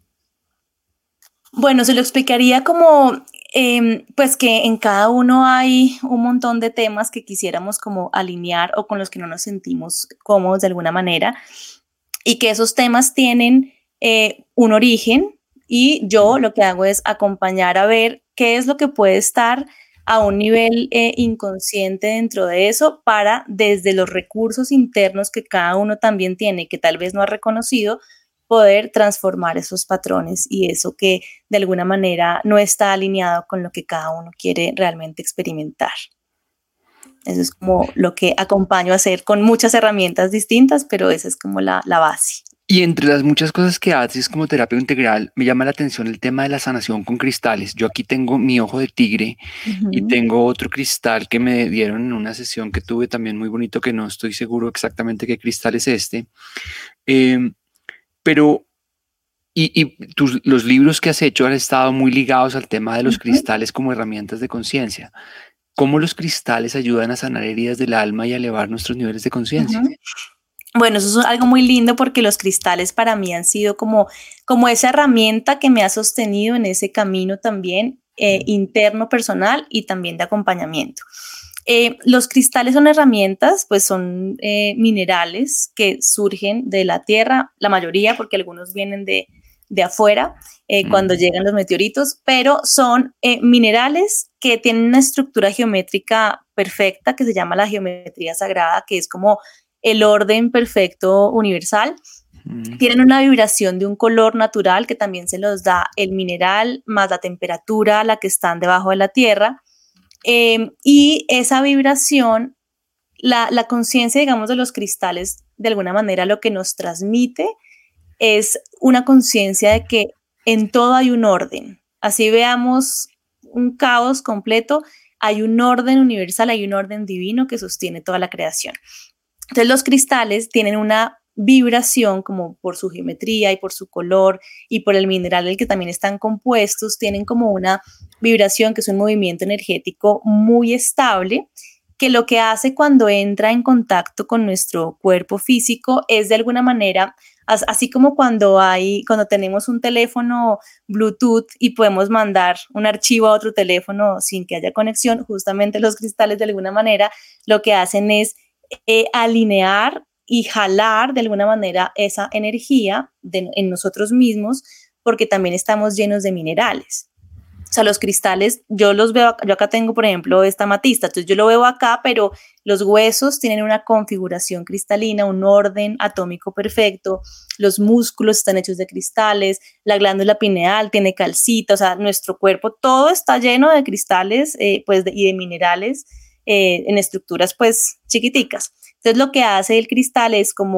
Bueno, se lo explicaría como, pues que en cada uno hay un montón de temas que quisiéramos como alinear o con los que no nos sentimos cómodos de alguna manera y que esos temas tienen un origen y yo lo que hago es acompañar a ver qué es lo que puede estar a un nivel inconsciente dentro de eso para desde los recursos internos que cada uno también tiene y que tal vez no ha reconocido, poder transformar esos patrones y eso que de alguna manera no está alineado con lo que cada uno quiere realmente experimentar. Eso es como lo que acompaño a hacer con muchas herramientas distintas, pero esa es como la base. Y entre las muchas cosas que haces como terapia integral, me llama la atención el tema de la sanación con cristales. Yo aquí tengo mi ojo de tigre y tengo otro cristal que me dieron en una sesión que tuve también muy bonito, que no estoy seguro exactamente qué cristal es este. Pero los libros que has hecho han estado muy ligados al tema de los cristales como herramientas de conciencia. ¿Cómo los cristales ayudan a sanar heridas del alma y a elevar nuestros niveles de conciencia? Bueno, eso es algo muy lindo porque los cristales para mí han sido como esa herramienta que me ha sostenido en ese camino también interno, personal y también de acompañamiento. Los cristales son herramientas, pues son minerales que surgen de la tierra, la mayoría, porque algunos vienen de afuera cuando llegan los meteoritos, pero son minerales que tienen una estructura geométrica perfecta que se llama la geometría sagrada, que es como el orden perfecto universal. Tienen una vibración de un color natural que también se los da el mineral más la temperatura a la que están debajo de la tierra. Y esa vibración, la conciencia, digamos, de los cristales, de alguna manera lo que nos transmite es una conciencia de que en todo hay un orden. Así veamos un caos completo, hay un orden universal, hay un orden divino que sostiene toda la creación. Entonces los cristales tienen una vibración como por su geometría y por su color y por el mineral del que también están compuestos, tienen como una vibración que es un movimiento energético muy estable, que lo que hace cuando entra en contacto con nuestro cuerpo físico es de alguna manera, así como cuando tenemos un teléfono Bluetooth y podemos mandar un archivo a otro teléfono sin que haya conexión, justamente los cristales de alguna manera lo que hacen es alinear y jalar de alguna manera esa energía en nosotros mismos, porque también estamos llenos de minerales. O sea, los cristales, yo acá tengo, por ejemplo, esta amatista, entonces yo lo veo acá, pero los huesos tienen una configuración cristalina, un orden atómico perfecto, los músculos están hechos de cristales, la glándula pineal tiene calcita, o sea, nuestro cuerpo todo está lleno de cristales y de minerales en estructuras pues chiquiticas. Entonces lo que hace el cristal es como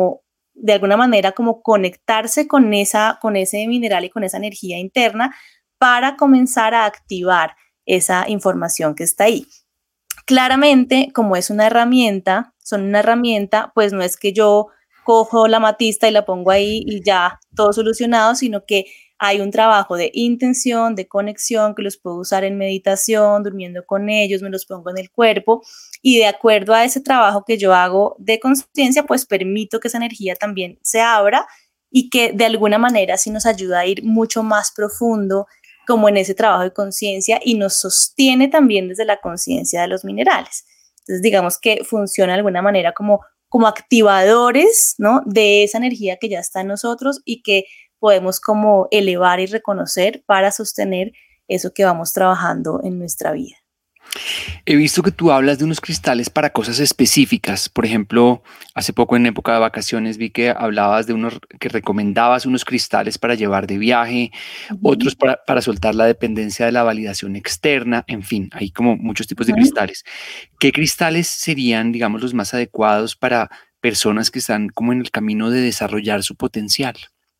de alguna manera como conectarse con ese mineral y con esa energía interna para comenzar a activar esa información que está ahí. Claramente, como es una herramienta, pues no es que yo cojo la amatista y la pongo ahí y ya todo solucionado, sino que hay un trabajo de intención, de conexión, que los puedo usar en meditación, durmiendo con ellos, me los pongo en el cuerpo y de acuerdo a ese trabajo que yo hago de conciencia, pues permito que esa energía también se abra y que de alguna manera sí nos ayuda a ir mucho más profundo como en ese trabajo de conciencia y nos sostiene también desde la conciencia de los minerales. Entonces digamos que funciona de alguna manera como activadores, ¿no?, de esa energía que ya está en nosotros y que podemos como elevar y reconocer para sostener eso que vamos trabajando en nuestra vida. He visto que tú hablas de unos cristales para cosas específicas. Por ejemplo, hace poco en época de vacaciones vi que hablabas que recomendabas unos cristales para llevar de viaje, otros para soltar la dependencia de la validación externa. En fin, hay como muchos tipos de cristales. ¿Qué cristales serían, digamos, los más adecuados para personas que están como en el camino de desarrollar su potencial?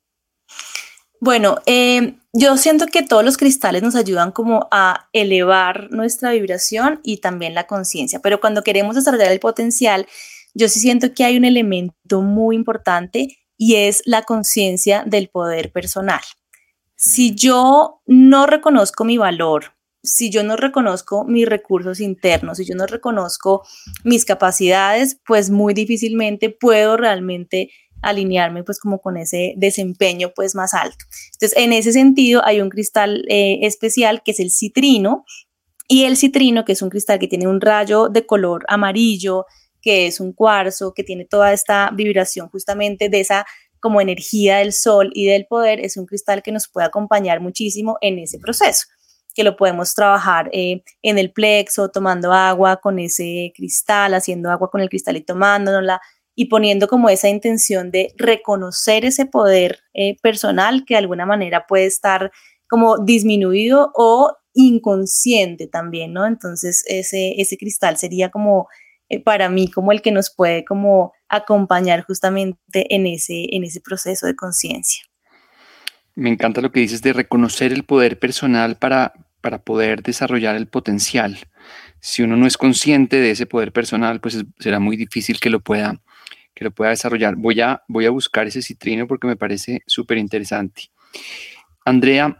Bueno, yo siento que todos los cristales nos ayudan como a elevar nuestra vibración y también la conciencia, pero cuando queremos desarrollar el potencial, yo sí siento que hay un elemento muy importante y es la conciencia del poder personal. Si yo no reconozco mi valor, si yo no reconozco mis recursos internos, si yo no reconozco mis capacidades, pues muy difícilmente puedo realmente alinearme pues como con ese desempeño pues más alto. Entonces en ese sentido hay un cristal especial que es el citrino, y el citrino, que es un cristal que tiene un rayo de color amarillo, que es un cuarzo, que tiene toda esta vibración justamente de esa como energía del sol y del poder, es un cristal que nos puede acompañar muchísimo en ese proceso, que lo podemos trabajar en el plexo, tomando agua con ese cristal, haciendo agua con el cristal y tomándonosla, y poniendo como esa intención de reconocer ese poder personal que de alguna manera puede estar como disminuido o inconsciente también, ¿no? Entonces ese cristal sería como para mí como el que nos puede como acompañar justamente en ese proceso de conciencia. Me encanta lo que dices de reconocer el poder personal para poder desarrollar el potencial. Si uno no es consciente de ese poder personal, pues será muy difícil que lo pueda desarrollar. Voy a buscar ese citrino porque me parece súper interesante. Andrea,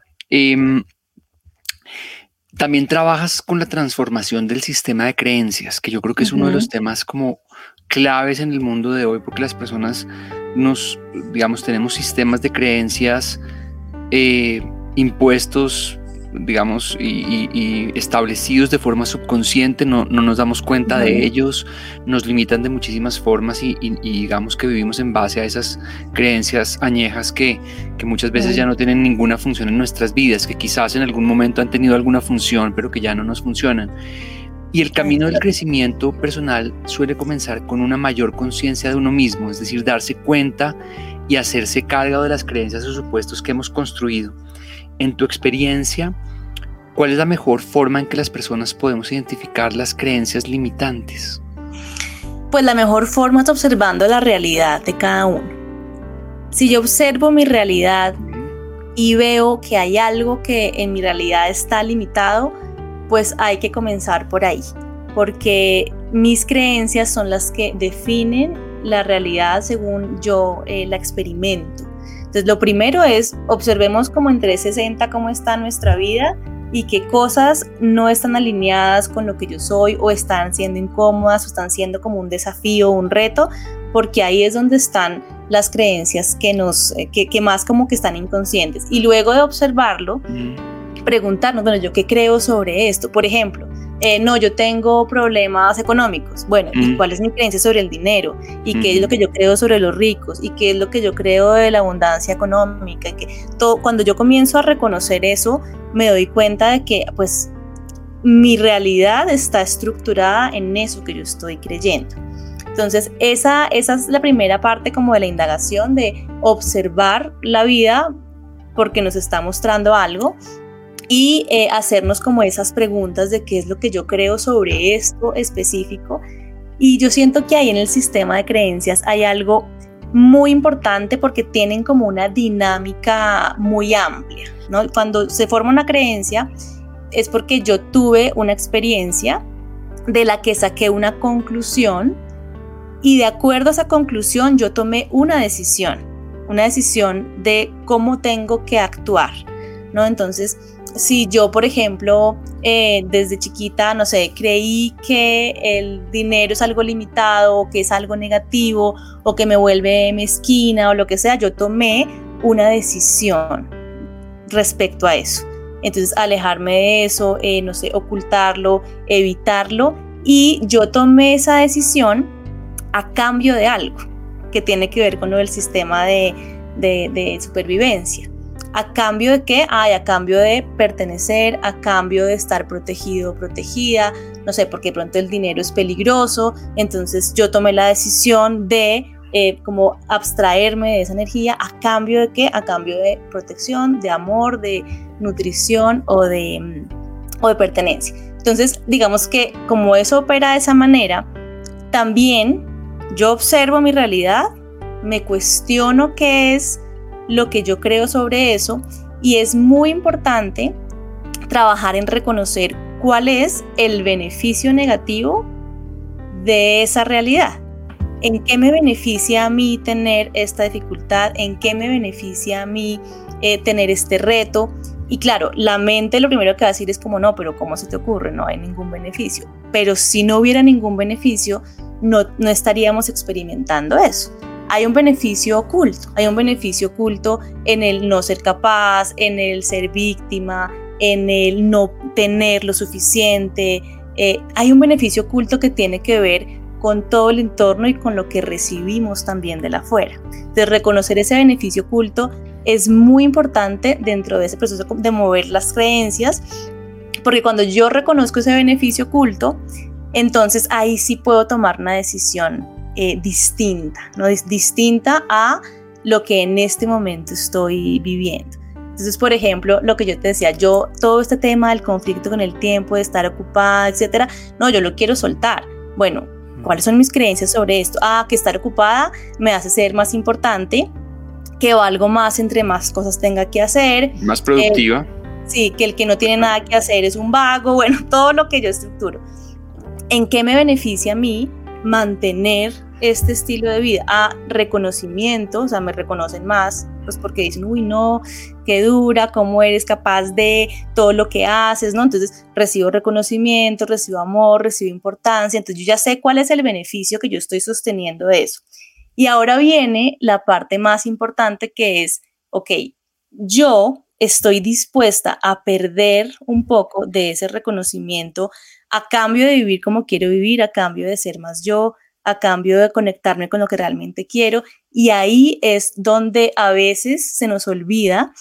también trabajas con la transformación del sistema de creencias, que yo creo que es uno de los temas como claves en el mundo de hoy, porque las personas tenemos sistemas de creencias impuestos, digamos, y establecidos de forma subconsciente, no nos damos cuenta de ellos, nos limitan de muchísimas formas y digamos que vivimos en base a esas creencias añejas que muchas veces ya no tienen ninguna función en nuestras vidas, que quizás en algún momento han tenido alguna función, pero que ya no nos funcionan. Y el camino del crecimiento personal suele comenzar con una mayor conciencia de uno mismo, es decir, darse cuenta y hacerse cargo de las creencias o supuestos que hemos construido. En tu experiencia, ¿cuál es la mejor forma en que las personas podemos identificar las creencias limitantes? Pues la mejor forma es observando la realidad de cada uno. Si yo observo mi realidad y veo que hay algo que en mi realidad está limitado, pues hay que comenzar por ahí, porque mis creencias son las que definen la realidad según yo la experimento. Entonces lo primero es observemos como en 360 cómo está nuestra vida y qué cosas no están alineadas con lo que yo soy o están siendo incómodas o están siendo como un desafío, un reto, porque ahí es donde están las creencias que más como que están inconscientes. Y luego de observarlo, preguntarnos, bueno, ¿yo qué creo sobre esto? Por ejemplo, no, yo tengo problemas económicos. Bueno, ¿y cuál es mi creencia sobre el dinero? ¿Y qué es lo que yo creo sobre los ricos? ¿Y qué es lo que yo creo de la abundancia económica? Cuando yo comienzo a reconocer eso, me doy cuenta de que pues mi realidad está estructurada en eso que yo estoy creyendo. Entonces, esa es la primera parte como de la indagación, de observar la vida porque nos está mostrando algo. Y hacernos como esas preguntas de qué es lo que yo creo sobre esto específico. Y yo siento que ahí en el sistema de creencias hay algo muy importante porque tienen como una dinámica muy amplia, ¿no? Cuando se forma una creencia es porque yo tuve una experiencia de la que saqué una conclusión y de acuerdo a esa conclusión yo tomé una decisión de cómo tengo que actuar, ¿no? Entonces, si yo, por ejemplo, desde chiquita, no sé, creí que el dinero es algo limitado o que es algo negativo o que me vuelve mezquina o lo que sea, yo tomé una decisión respecto a eso. Entonces, alejarme de eso, no sé, ocultarlo, evitarlo, y yo tomé esa decisión a cambio de algo que tiene que ver con lo del sistema de supervivencia. ¿A cambio de qué? A cambio de pertenecer, a cambio de estar protegido o protegida, no sé, porque de pronto el dinero es peligroso, entonces yo tomé la decisión de como abstraerme de esa energía. ¿A cambio de qué? A cambio de protección, de amor, de nutrición o de pertenencia. Entonces, digamos que como eso opera de esa manera, también yo observo mi realidad, me cuestiono qué es lo que yo creo sobre eso, y es muy importante trabajar en reconocer cuál es el beneficio negativo de esa realidad. ¿En qué me beneficia a mí tener esta dificultad? ¿En qué me beneficia a mí tener este reto? Y claro, la mente lo primero que va a decir es como, no, pero ¿cómo se te ocurre? No hay ningún beneficio. Pero si no hubiera ningún beneficio, no estaríamos experimentando eso. Hay un beneficio oculto en el no ser capaz, en el ser víctima, en el no tener lo suficiente. Hay un beneficio oculto que tiene que ver con todo el entorno y con lo que recibimos también de la afuera. Entonces, reconocer ese beneficio oculto es muy importante dentro de ese proceso de mover las creencias, porque cuando yo reconozco ese beneficio oculto, entonces ahí sí puedo tomar una decisión distinta, ¿no? Distinta a lo que en este momento estoy viviendo. Entonces, por ejemplo, lo que yo te decía, yo todo este tema del conflicto con el tiempo, de estar ocupada, etcétera, no, yo lo quiero soltar. Bueno, ¿cuáles son mis creencias sobre esto? Que estar ocupada me hace ser más importante, que valgo más entre más cosas tenga que hacer. Más productiva. Sí, que el que no tiene nada que hacer es un vago, bueno, todo lo que yo estructuro. ¿En qué me beneficia a mí mantener este estilo de vida? Reconocimiento, o sea, me reconocen más, pues porque dicen, uy, no, qué dura, cómo eres capaz de todo lo que haces, ¿no? Entonces recibo reconocimiento, recibo amor, recibo importancia, entonces yo ya sé cuál es el beneficio que yo estoy sosteniendo de eso. Y ahora viene la parte más importante, que es, ok, yo estoy dispuesta a perder un poco de ese reconocimiento a cambio de vivir como quiero vivir, a cambio de ser más yo, a cambio de conectarme con lo que realmente quiero. Y ahí es donde a veces se nos olvida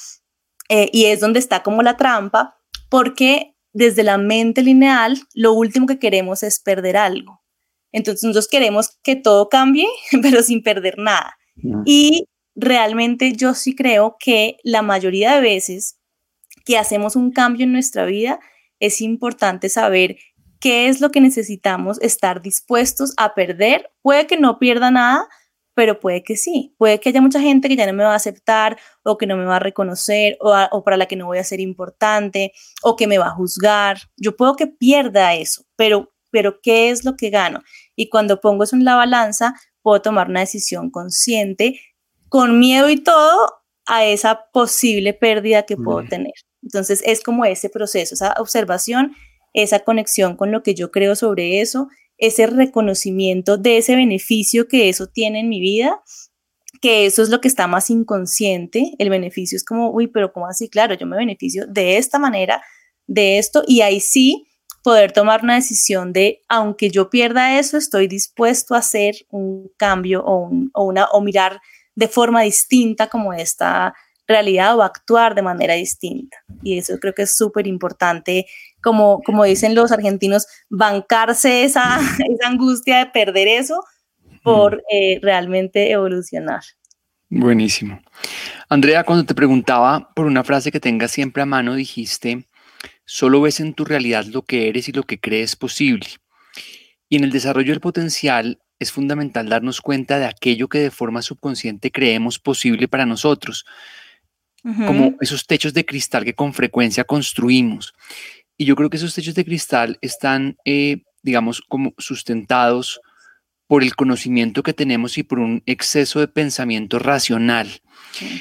y es donde está como la trampa, porque desde la mente lineal lo último que queremos es perder algo. Entonces nosotros queremos que todo cambie, pero sin perder nada. Y realmente yo sí creo que la mayoría de veces que hacemos un cambio en nuestra vida, es importante saber qué es lo que necesitamos estar dispuestos a perder. Puede que no pierda nada, pero puede que sí. Puede que haya mucha gente que ya no me va a aceptar, o que no me va a reconocer, o para la que no voy a ser importante, o que me va a juzgar. Yo puedo que pierda eso, pero ¿qué es lo que gano? Y cuando pongo eso en la balanza, puedo tomar una decisión consciente, con miedo y todo, a esa posible pérdida que puedo tener. Entonces es como ese proceso, esa observación, esa conexión con lo que yo creo sobre eso, ese reconocimiento de ese beneficio que eso tiene en mi vida, que eso es lo que está más inconsciente. El beneficio es como, uy, pero ¿cómo así? Claro, yo me beneficio de esta manera, de esto, y ahí sí poder tomar una decisión de, aunque yo pierda eso, estoy dispuesto a hacer un cambio o mirar de forma distinta como esta realidad, o actuar de manera distinta. Y eso creo que es súper importante, como dicen los argentinos, bancarse esa angustia de perder eso por realmente evolucionar. Buenísimo. Andrea, cuando te preguntaba por una frase que tengas siempre a mano, dijiste, solo ves en tu realidad lo que eres y lo que crees posible. Y en el desarrollo del potencial es fundamental darnos cuenta de aquello que de forma subconsciente creemos posible para nosotros, como esos techos de cristal que con frecuencia construimos. Y yo creo que esos techos de cristal están, digamos, como sustentados por el conocimiento que tenemos y por un exceso de pensamiento racional. Sí.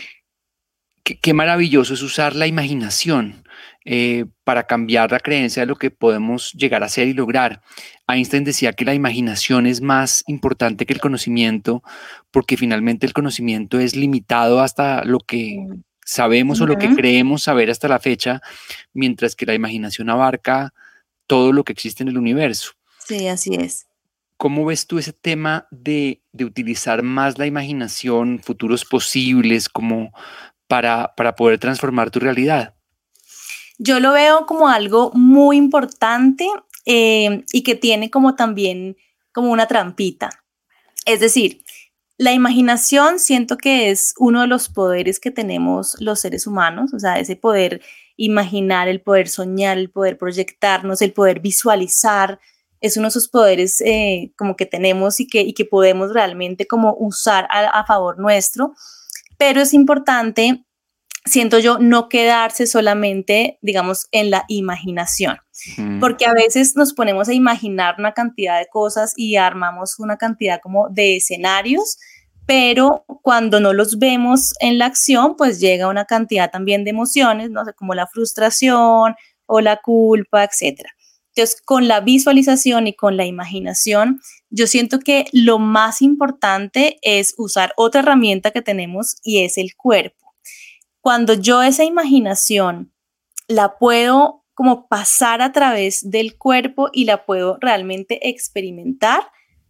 Qué maravilloso es usar la imaginación para cambiar la creencia de lo que podemos llegar a ser y lograr. Einstein decía que la imaginación es más importante que el conocimiento, porque finalmente el conocimiento es limitado hasta lo que sabemos o lo que creemos saber hasta la fecha, mientras que la imaginación abarca todo lo que existe en el universo. Sí, así es. ¿Cómo ves tú ese tema de utilizar más la imaginación, futuros posibles, como para poder transformar tu realidad? Yo lo veo como algo muy importante y que tiene como también como una trampita. Es decir, la imaginación siento que es uno de los poderes que tenemos los seres humanos, o sea, ese poder imaginar, el poder soñar, el poder proyectarnos, el poder visualizar, es uno de esos poderes como que tenemos y que podemos realmente como usar a favor nuestro, pero es importante, siento yo, no quedarse solamente, digamos, en la imaginación, porque a veces nos ponemos a imaginar una cantidad de cosas y armamos una cantidad como de escenarios, pero cuando no los vemos en la acción, pues llega una cantidad también de emociones, no sé, como la frustración o la culpa, etcétera. Entonces, con la visualización y con la imaginación, yo siento que lo más importante es usar otra herramienta que tenemos y es el cuerpo. Cuando yo esa imaginación la puedo como pasar a través del cuerpo y la puedo realmente experimentar,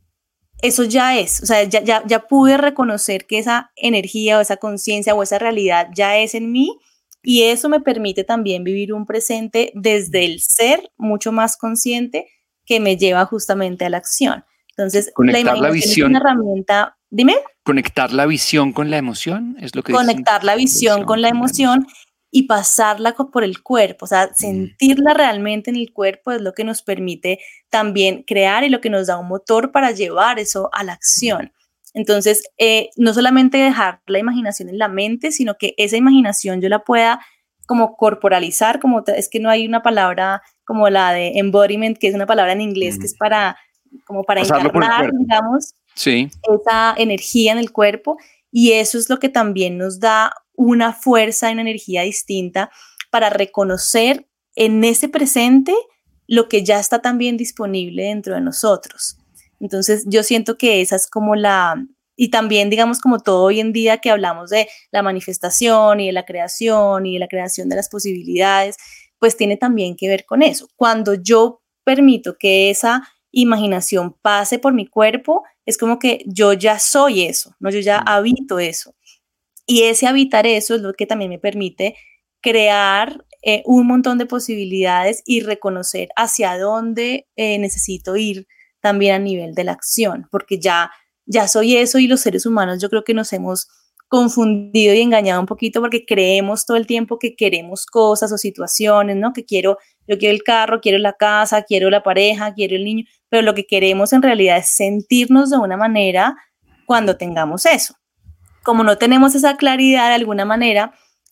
eso ya es, o sea, ya pude reconocer que esa energía o esa conciencia o esa realidad ya es en mí y eso me permite también vivir un presente desde el ser mucho más consciente que me lleva justamente a la acción. Entonces, conectar la imaginación es visión, una herramienta, dime. conectar la visión con la emoción, es lo que dices. Conectar la visión con la emoción y pasarla por el cuerpo, o sea, sentirla realmente en el cuerpo es lo que nos permite también crear y lo que nos da un motor para llevar eso a la acción. Entonces, no solamente dejar la imaginación en la mente, sino que esa imaginación yo la pueda como corporalizar, como es que no hay una palabra como la de embodiment, que es una palabra en inglés que es para encarnar, digamos, sí, esa energía en el cuerpo, y eso es lo que también nos da una fuerza y una energía distinta para reconocer en ese presente lo que ya está también disponible dentro de nosotros. Entonces yo siento que esa es como y también digamos como todo hoy en día que hablamos de la manifestación y de la creación de las posibilidades, pues tiene también que ver con eso. Cuando yo permito que esa imaginación pase por mi cuerpo, es como que yo ya soy eso, ¿no? Yo ya habito eso. Y ese habitar eso es lo que también me permite crear un montón de posibilidades y reconocer hacia dónde necesito ir también a nivel de la acción, porque ya soy eso y los seres humanos yo creo que nos hemos confundido y engañado un poquito porque creemos todo el tiempo que queremos cosas o situaciones, ¿no? Yo quiero el carro, quiero la casa, quiero la pareja, quiero el niño, pero lo que queremos en realidad es sentirnos de una manera cuando tengamos eso. Como no tenemos esa claridad de alguna manera,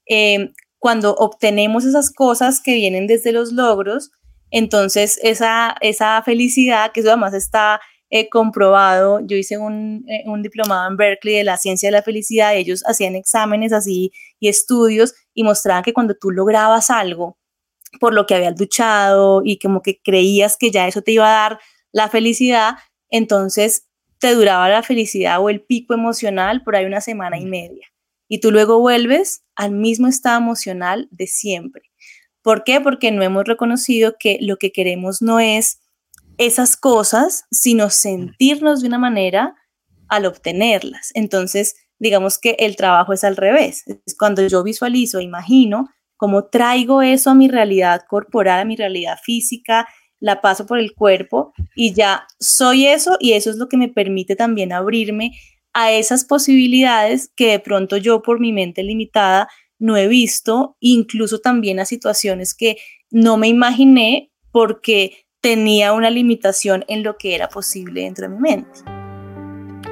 cuando obtenemos esas cosas que vienen desde los logros, entonces esa felicidad, que eso además está comprobado, yo hice un diplomado en Berkeley de la ciencia de la felicidad, ellos hacían exámenes así y estudios y mostraban que cuando tú lograbas algo por lo que habías luchado y como que creías que ya eso te iba a dar la felicidad, entonces te duraba la felicidad o el pico emocional por ahí una semana y media. Y tú luego vuelves al mismo estado emocional de siempre. ¿Por qué? Porque no hemos reconocido que lo que queremos no es esas cosas, sino sentirnos de una manera al obtenerlas. Entonces, digamos que el trabajo es al revés. Es cuando yo visualizo, imagino cómo traigo eso a mi realidad corporal, a mi realidad física, la paso por el cuerpo y ya soy eso y eso es lo que me permite también abrirme a esas posibilidades que de pronto yo por mi mente limitada no he visto, incluso también a situaciones que no me imaginé porque tenía una limitación en lo que era posible dentro de mi mente.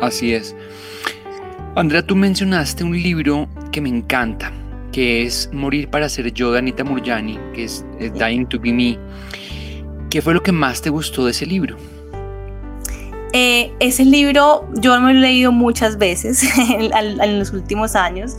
Así es. Andrea, tú mencionaste un libro que me encanta, que es Morir para ser yo, de Anita Moorjani, que es Dying to be Me. ¿Qué fue lo que más te gustó de ese libro? Ese libro yo me lo he leído muchas veces en los últimos años.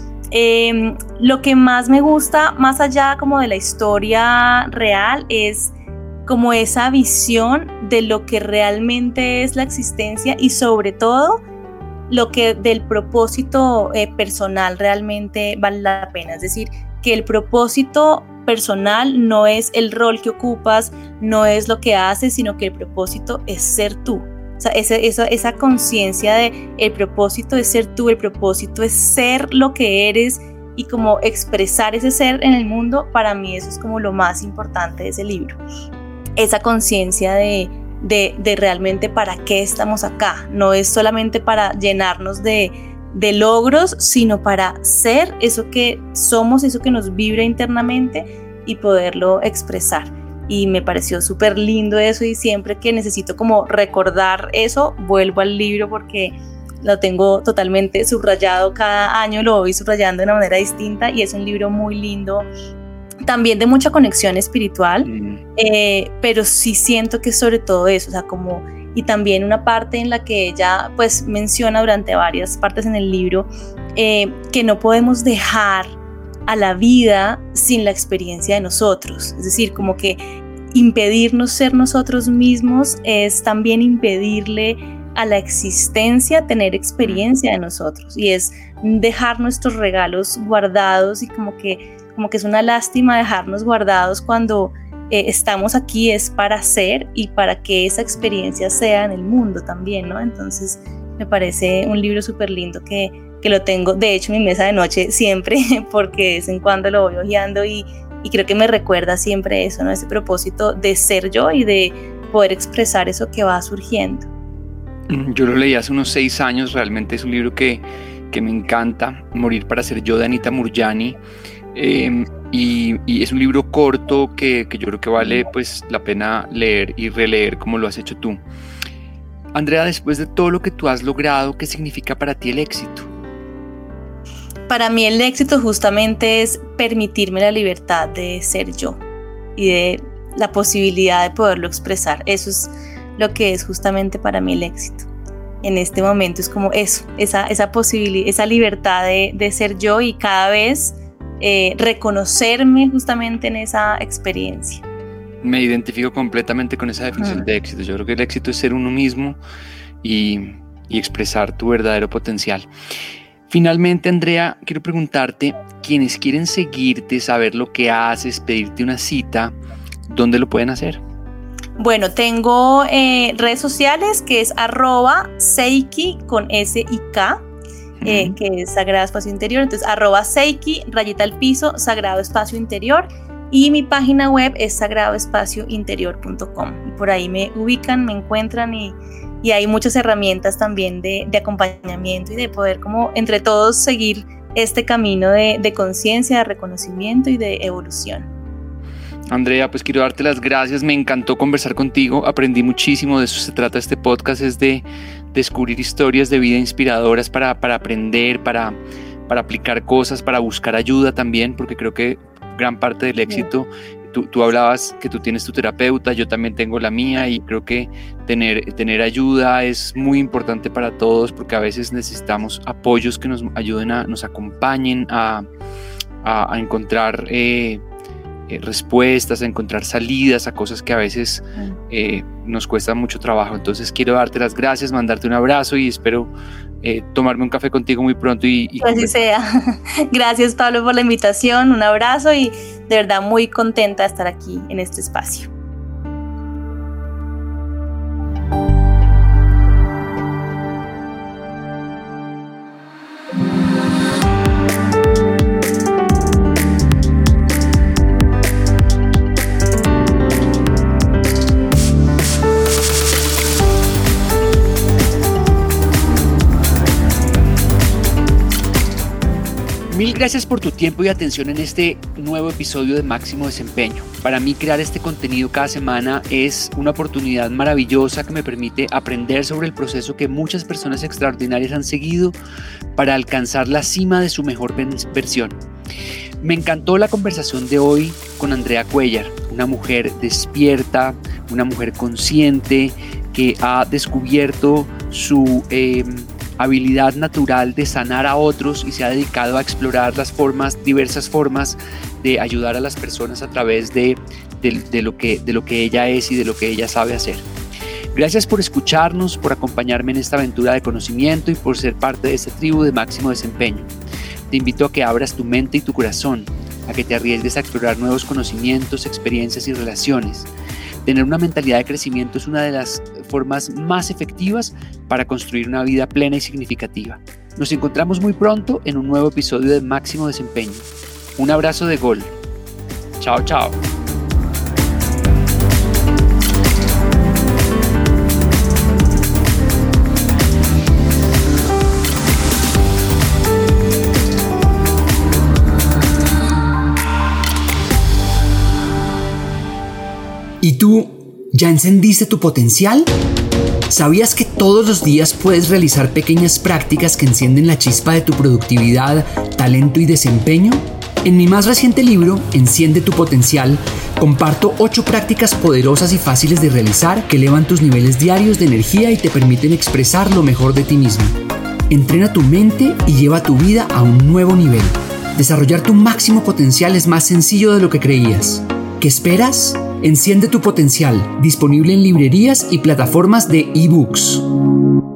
Lo que más me gusta, más allá como de la historia real, es como esa visión de lo que realmente es la existencia y sobre todo lo que del propósito personal realmente vale la pena. Es decir, que el propósito personal no es el rol que ocupas, no es lo que haces, sino que el propósito es ser tú. O sea, esa conciencia de el propósito es ser tú, el propósito es ser lo que eres y como expresar ese ser en el mundo. Para mí eso es como lo más importante de ese libro. Esa conciencia de realmente para qué estamos acá. No es solamente para llenarnos de logros, sino para ser eso que somos, eso que nos vibra internamente y poderlo expresar. Y me pareció súper lindo eso, y siempre que necesito como recordar eso, vuelvo al libro porque lo tengo totalmente subrayado. Cada año lo voy subrayando de una manera distinta y es un libro muy lindo, también de mucha conexión espiritual, pero sí siento que sobre todo eso, o sea, como, y también una parte en la que ella pues menciona durante varias partes en el libro, que no podemos dejar a la vida sin la experiencia de nosotros. Es decir, como que impedirnos ser nosotros mismos es también impedirle a la existencia tener experiencia de nosotros, y es dejar nuestros regalos guardados, y como que es una lástima dejarnos guardados cuando estamos aquí, es para ser y para que esa experiencia sea en el mundo también, ¿no? Entonces me parece un libro súper lindo que lo tengo, de hecho, en mi mesa de noche siempre, porque de vez en cuando lo voy hojeando y creo que me recuerda siempre eso, ¿no? Ese propósito de ser yo y de poder expresar eso que va surgiendo. Yo lo leí hace unos 6 años, realmente es un libro que me encanta, Morir para ser yo, de Anita Moorjani, y es un libro corto que yo creo que vale pues la pena leer y releer como lo has hecho tú. Andrea, después de todo lo que tú has logrado, ¿qué significa para ti el éxito? Para mí el éxito justamente es permitirme la libertad de ser yo y de la posibilidad de poderlo expresar. Eso es lo que es justamente para mí el éxito. En este momento es como eso, esa posibilidad, esa libertad de ser yo y cada vez reconocerme justamente en esa experiencia. Me identifico completamente con esa definición de éxito. Yo creo que el éxito es ser uno mismo y expresar tu verdadero potencial. Finalmente, Andrea, quiero preguntarte, quienes quieren seguirte, saber lo que haces, pedirte una cita, ¿dónde lo pueden hacer? Bueno, tengo redes sociales que es @Seiki con S-I-K, que es Sagrado Espacio Interior. Entonces @Seiki, _ Sagrado Espacio Interior, y mi página web es sagradoespaciointerior.com. Y por ahí me ubican, me encuentran, y hay muchas herramientas también de acompañamiento y de poder como entre todos seguir este camino de conciencia, de reconocimiento y de evolución. Andrea, pues quiero darte las gracias, me encantó conversar contigo, aprendí muchísimo, de eso se trata este podcast, es de descubrir historias de vida inspiradoras para aprender, para aplicar cosas, para buscar ayuda también, porque creo que gran parte del éxito, tú hablabas que tú tienes tu terapeuta, yo también tengo la mía, y creo que tener ayuda es muy importante para todos, porque a veces necesitamos apoyos que nos ayuden, nos acompañen a encontrar respuestas, a encontrar salidas a cosas que a veces nos cuesta mucho trabajo. Entonces quiero darte las gracias, mandarte un abrazo y espero tomarme un café contigo muy pronto y así sea. Gracias, Pablo, por la invitación, un abrazo, y de verdad muy contenta de estar aquí en este espacio. Mil gracias por tu tiempo y atención en este nuevo episodio de Máximo Desempeño. Para mí crear este contenido cada semana es una oportunidad maravillosa que me permite aprender sobre el proceso que muchas personas extraordinarias han seguido para alcanzar la cima de su mejor versión. Me encantó la conversación de hoy con Andrea Cuellar, una mujer despierta, una mujer consciente que ha descubierto su habilidad natural de sanar a otros y se ha dedicado a explorar las diversas formas de ayudar a las personas a través de lo que ella es y de lo que ella sabe hacer. Gracias por escucharnos, por acompañarme en esta aventura de conocimiento y por ser parte de esta tribu de máximo desempeño. Te invito a que abras tu mente y tu corazón, a que te arriesgues a explorar nuevos conocimientos, experiencias y relaciones. Tener una mentalidad de crecimiento es una de las formas más efectivas para construir una vida plena y significativa. Nos encontramos muy pronto en un nuevo episodio de Máximo Desempeño. Un abrazo de gol. Chao, chao. ¿Y tú, ya encendiste tu potencial? ¿Sabías que todos los días puedes realizar pequeñas prácticas que encienden la chispa de tu productividad, talento y desempeño? En mi más reciente libro, Enciende tu potencial, comparto 8 prácticas poderosas y fáciles de realizar que elevan tus niveles diarios de energía y te permiten expresar lo mejor de ti mismo. Entrena tu mente y lleva tu vida a un nuevo nivel. Desarrollar tu máximo potencial es más sencillo de lo que creías. ¿Qué esperas? Enciende tu potencial, disponible en librerías y plataformas de ebooks.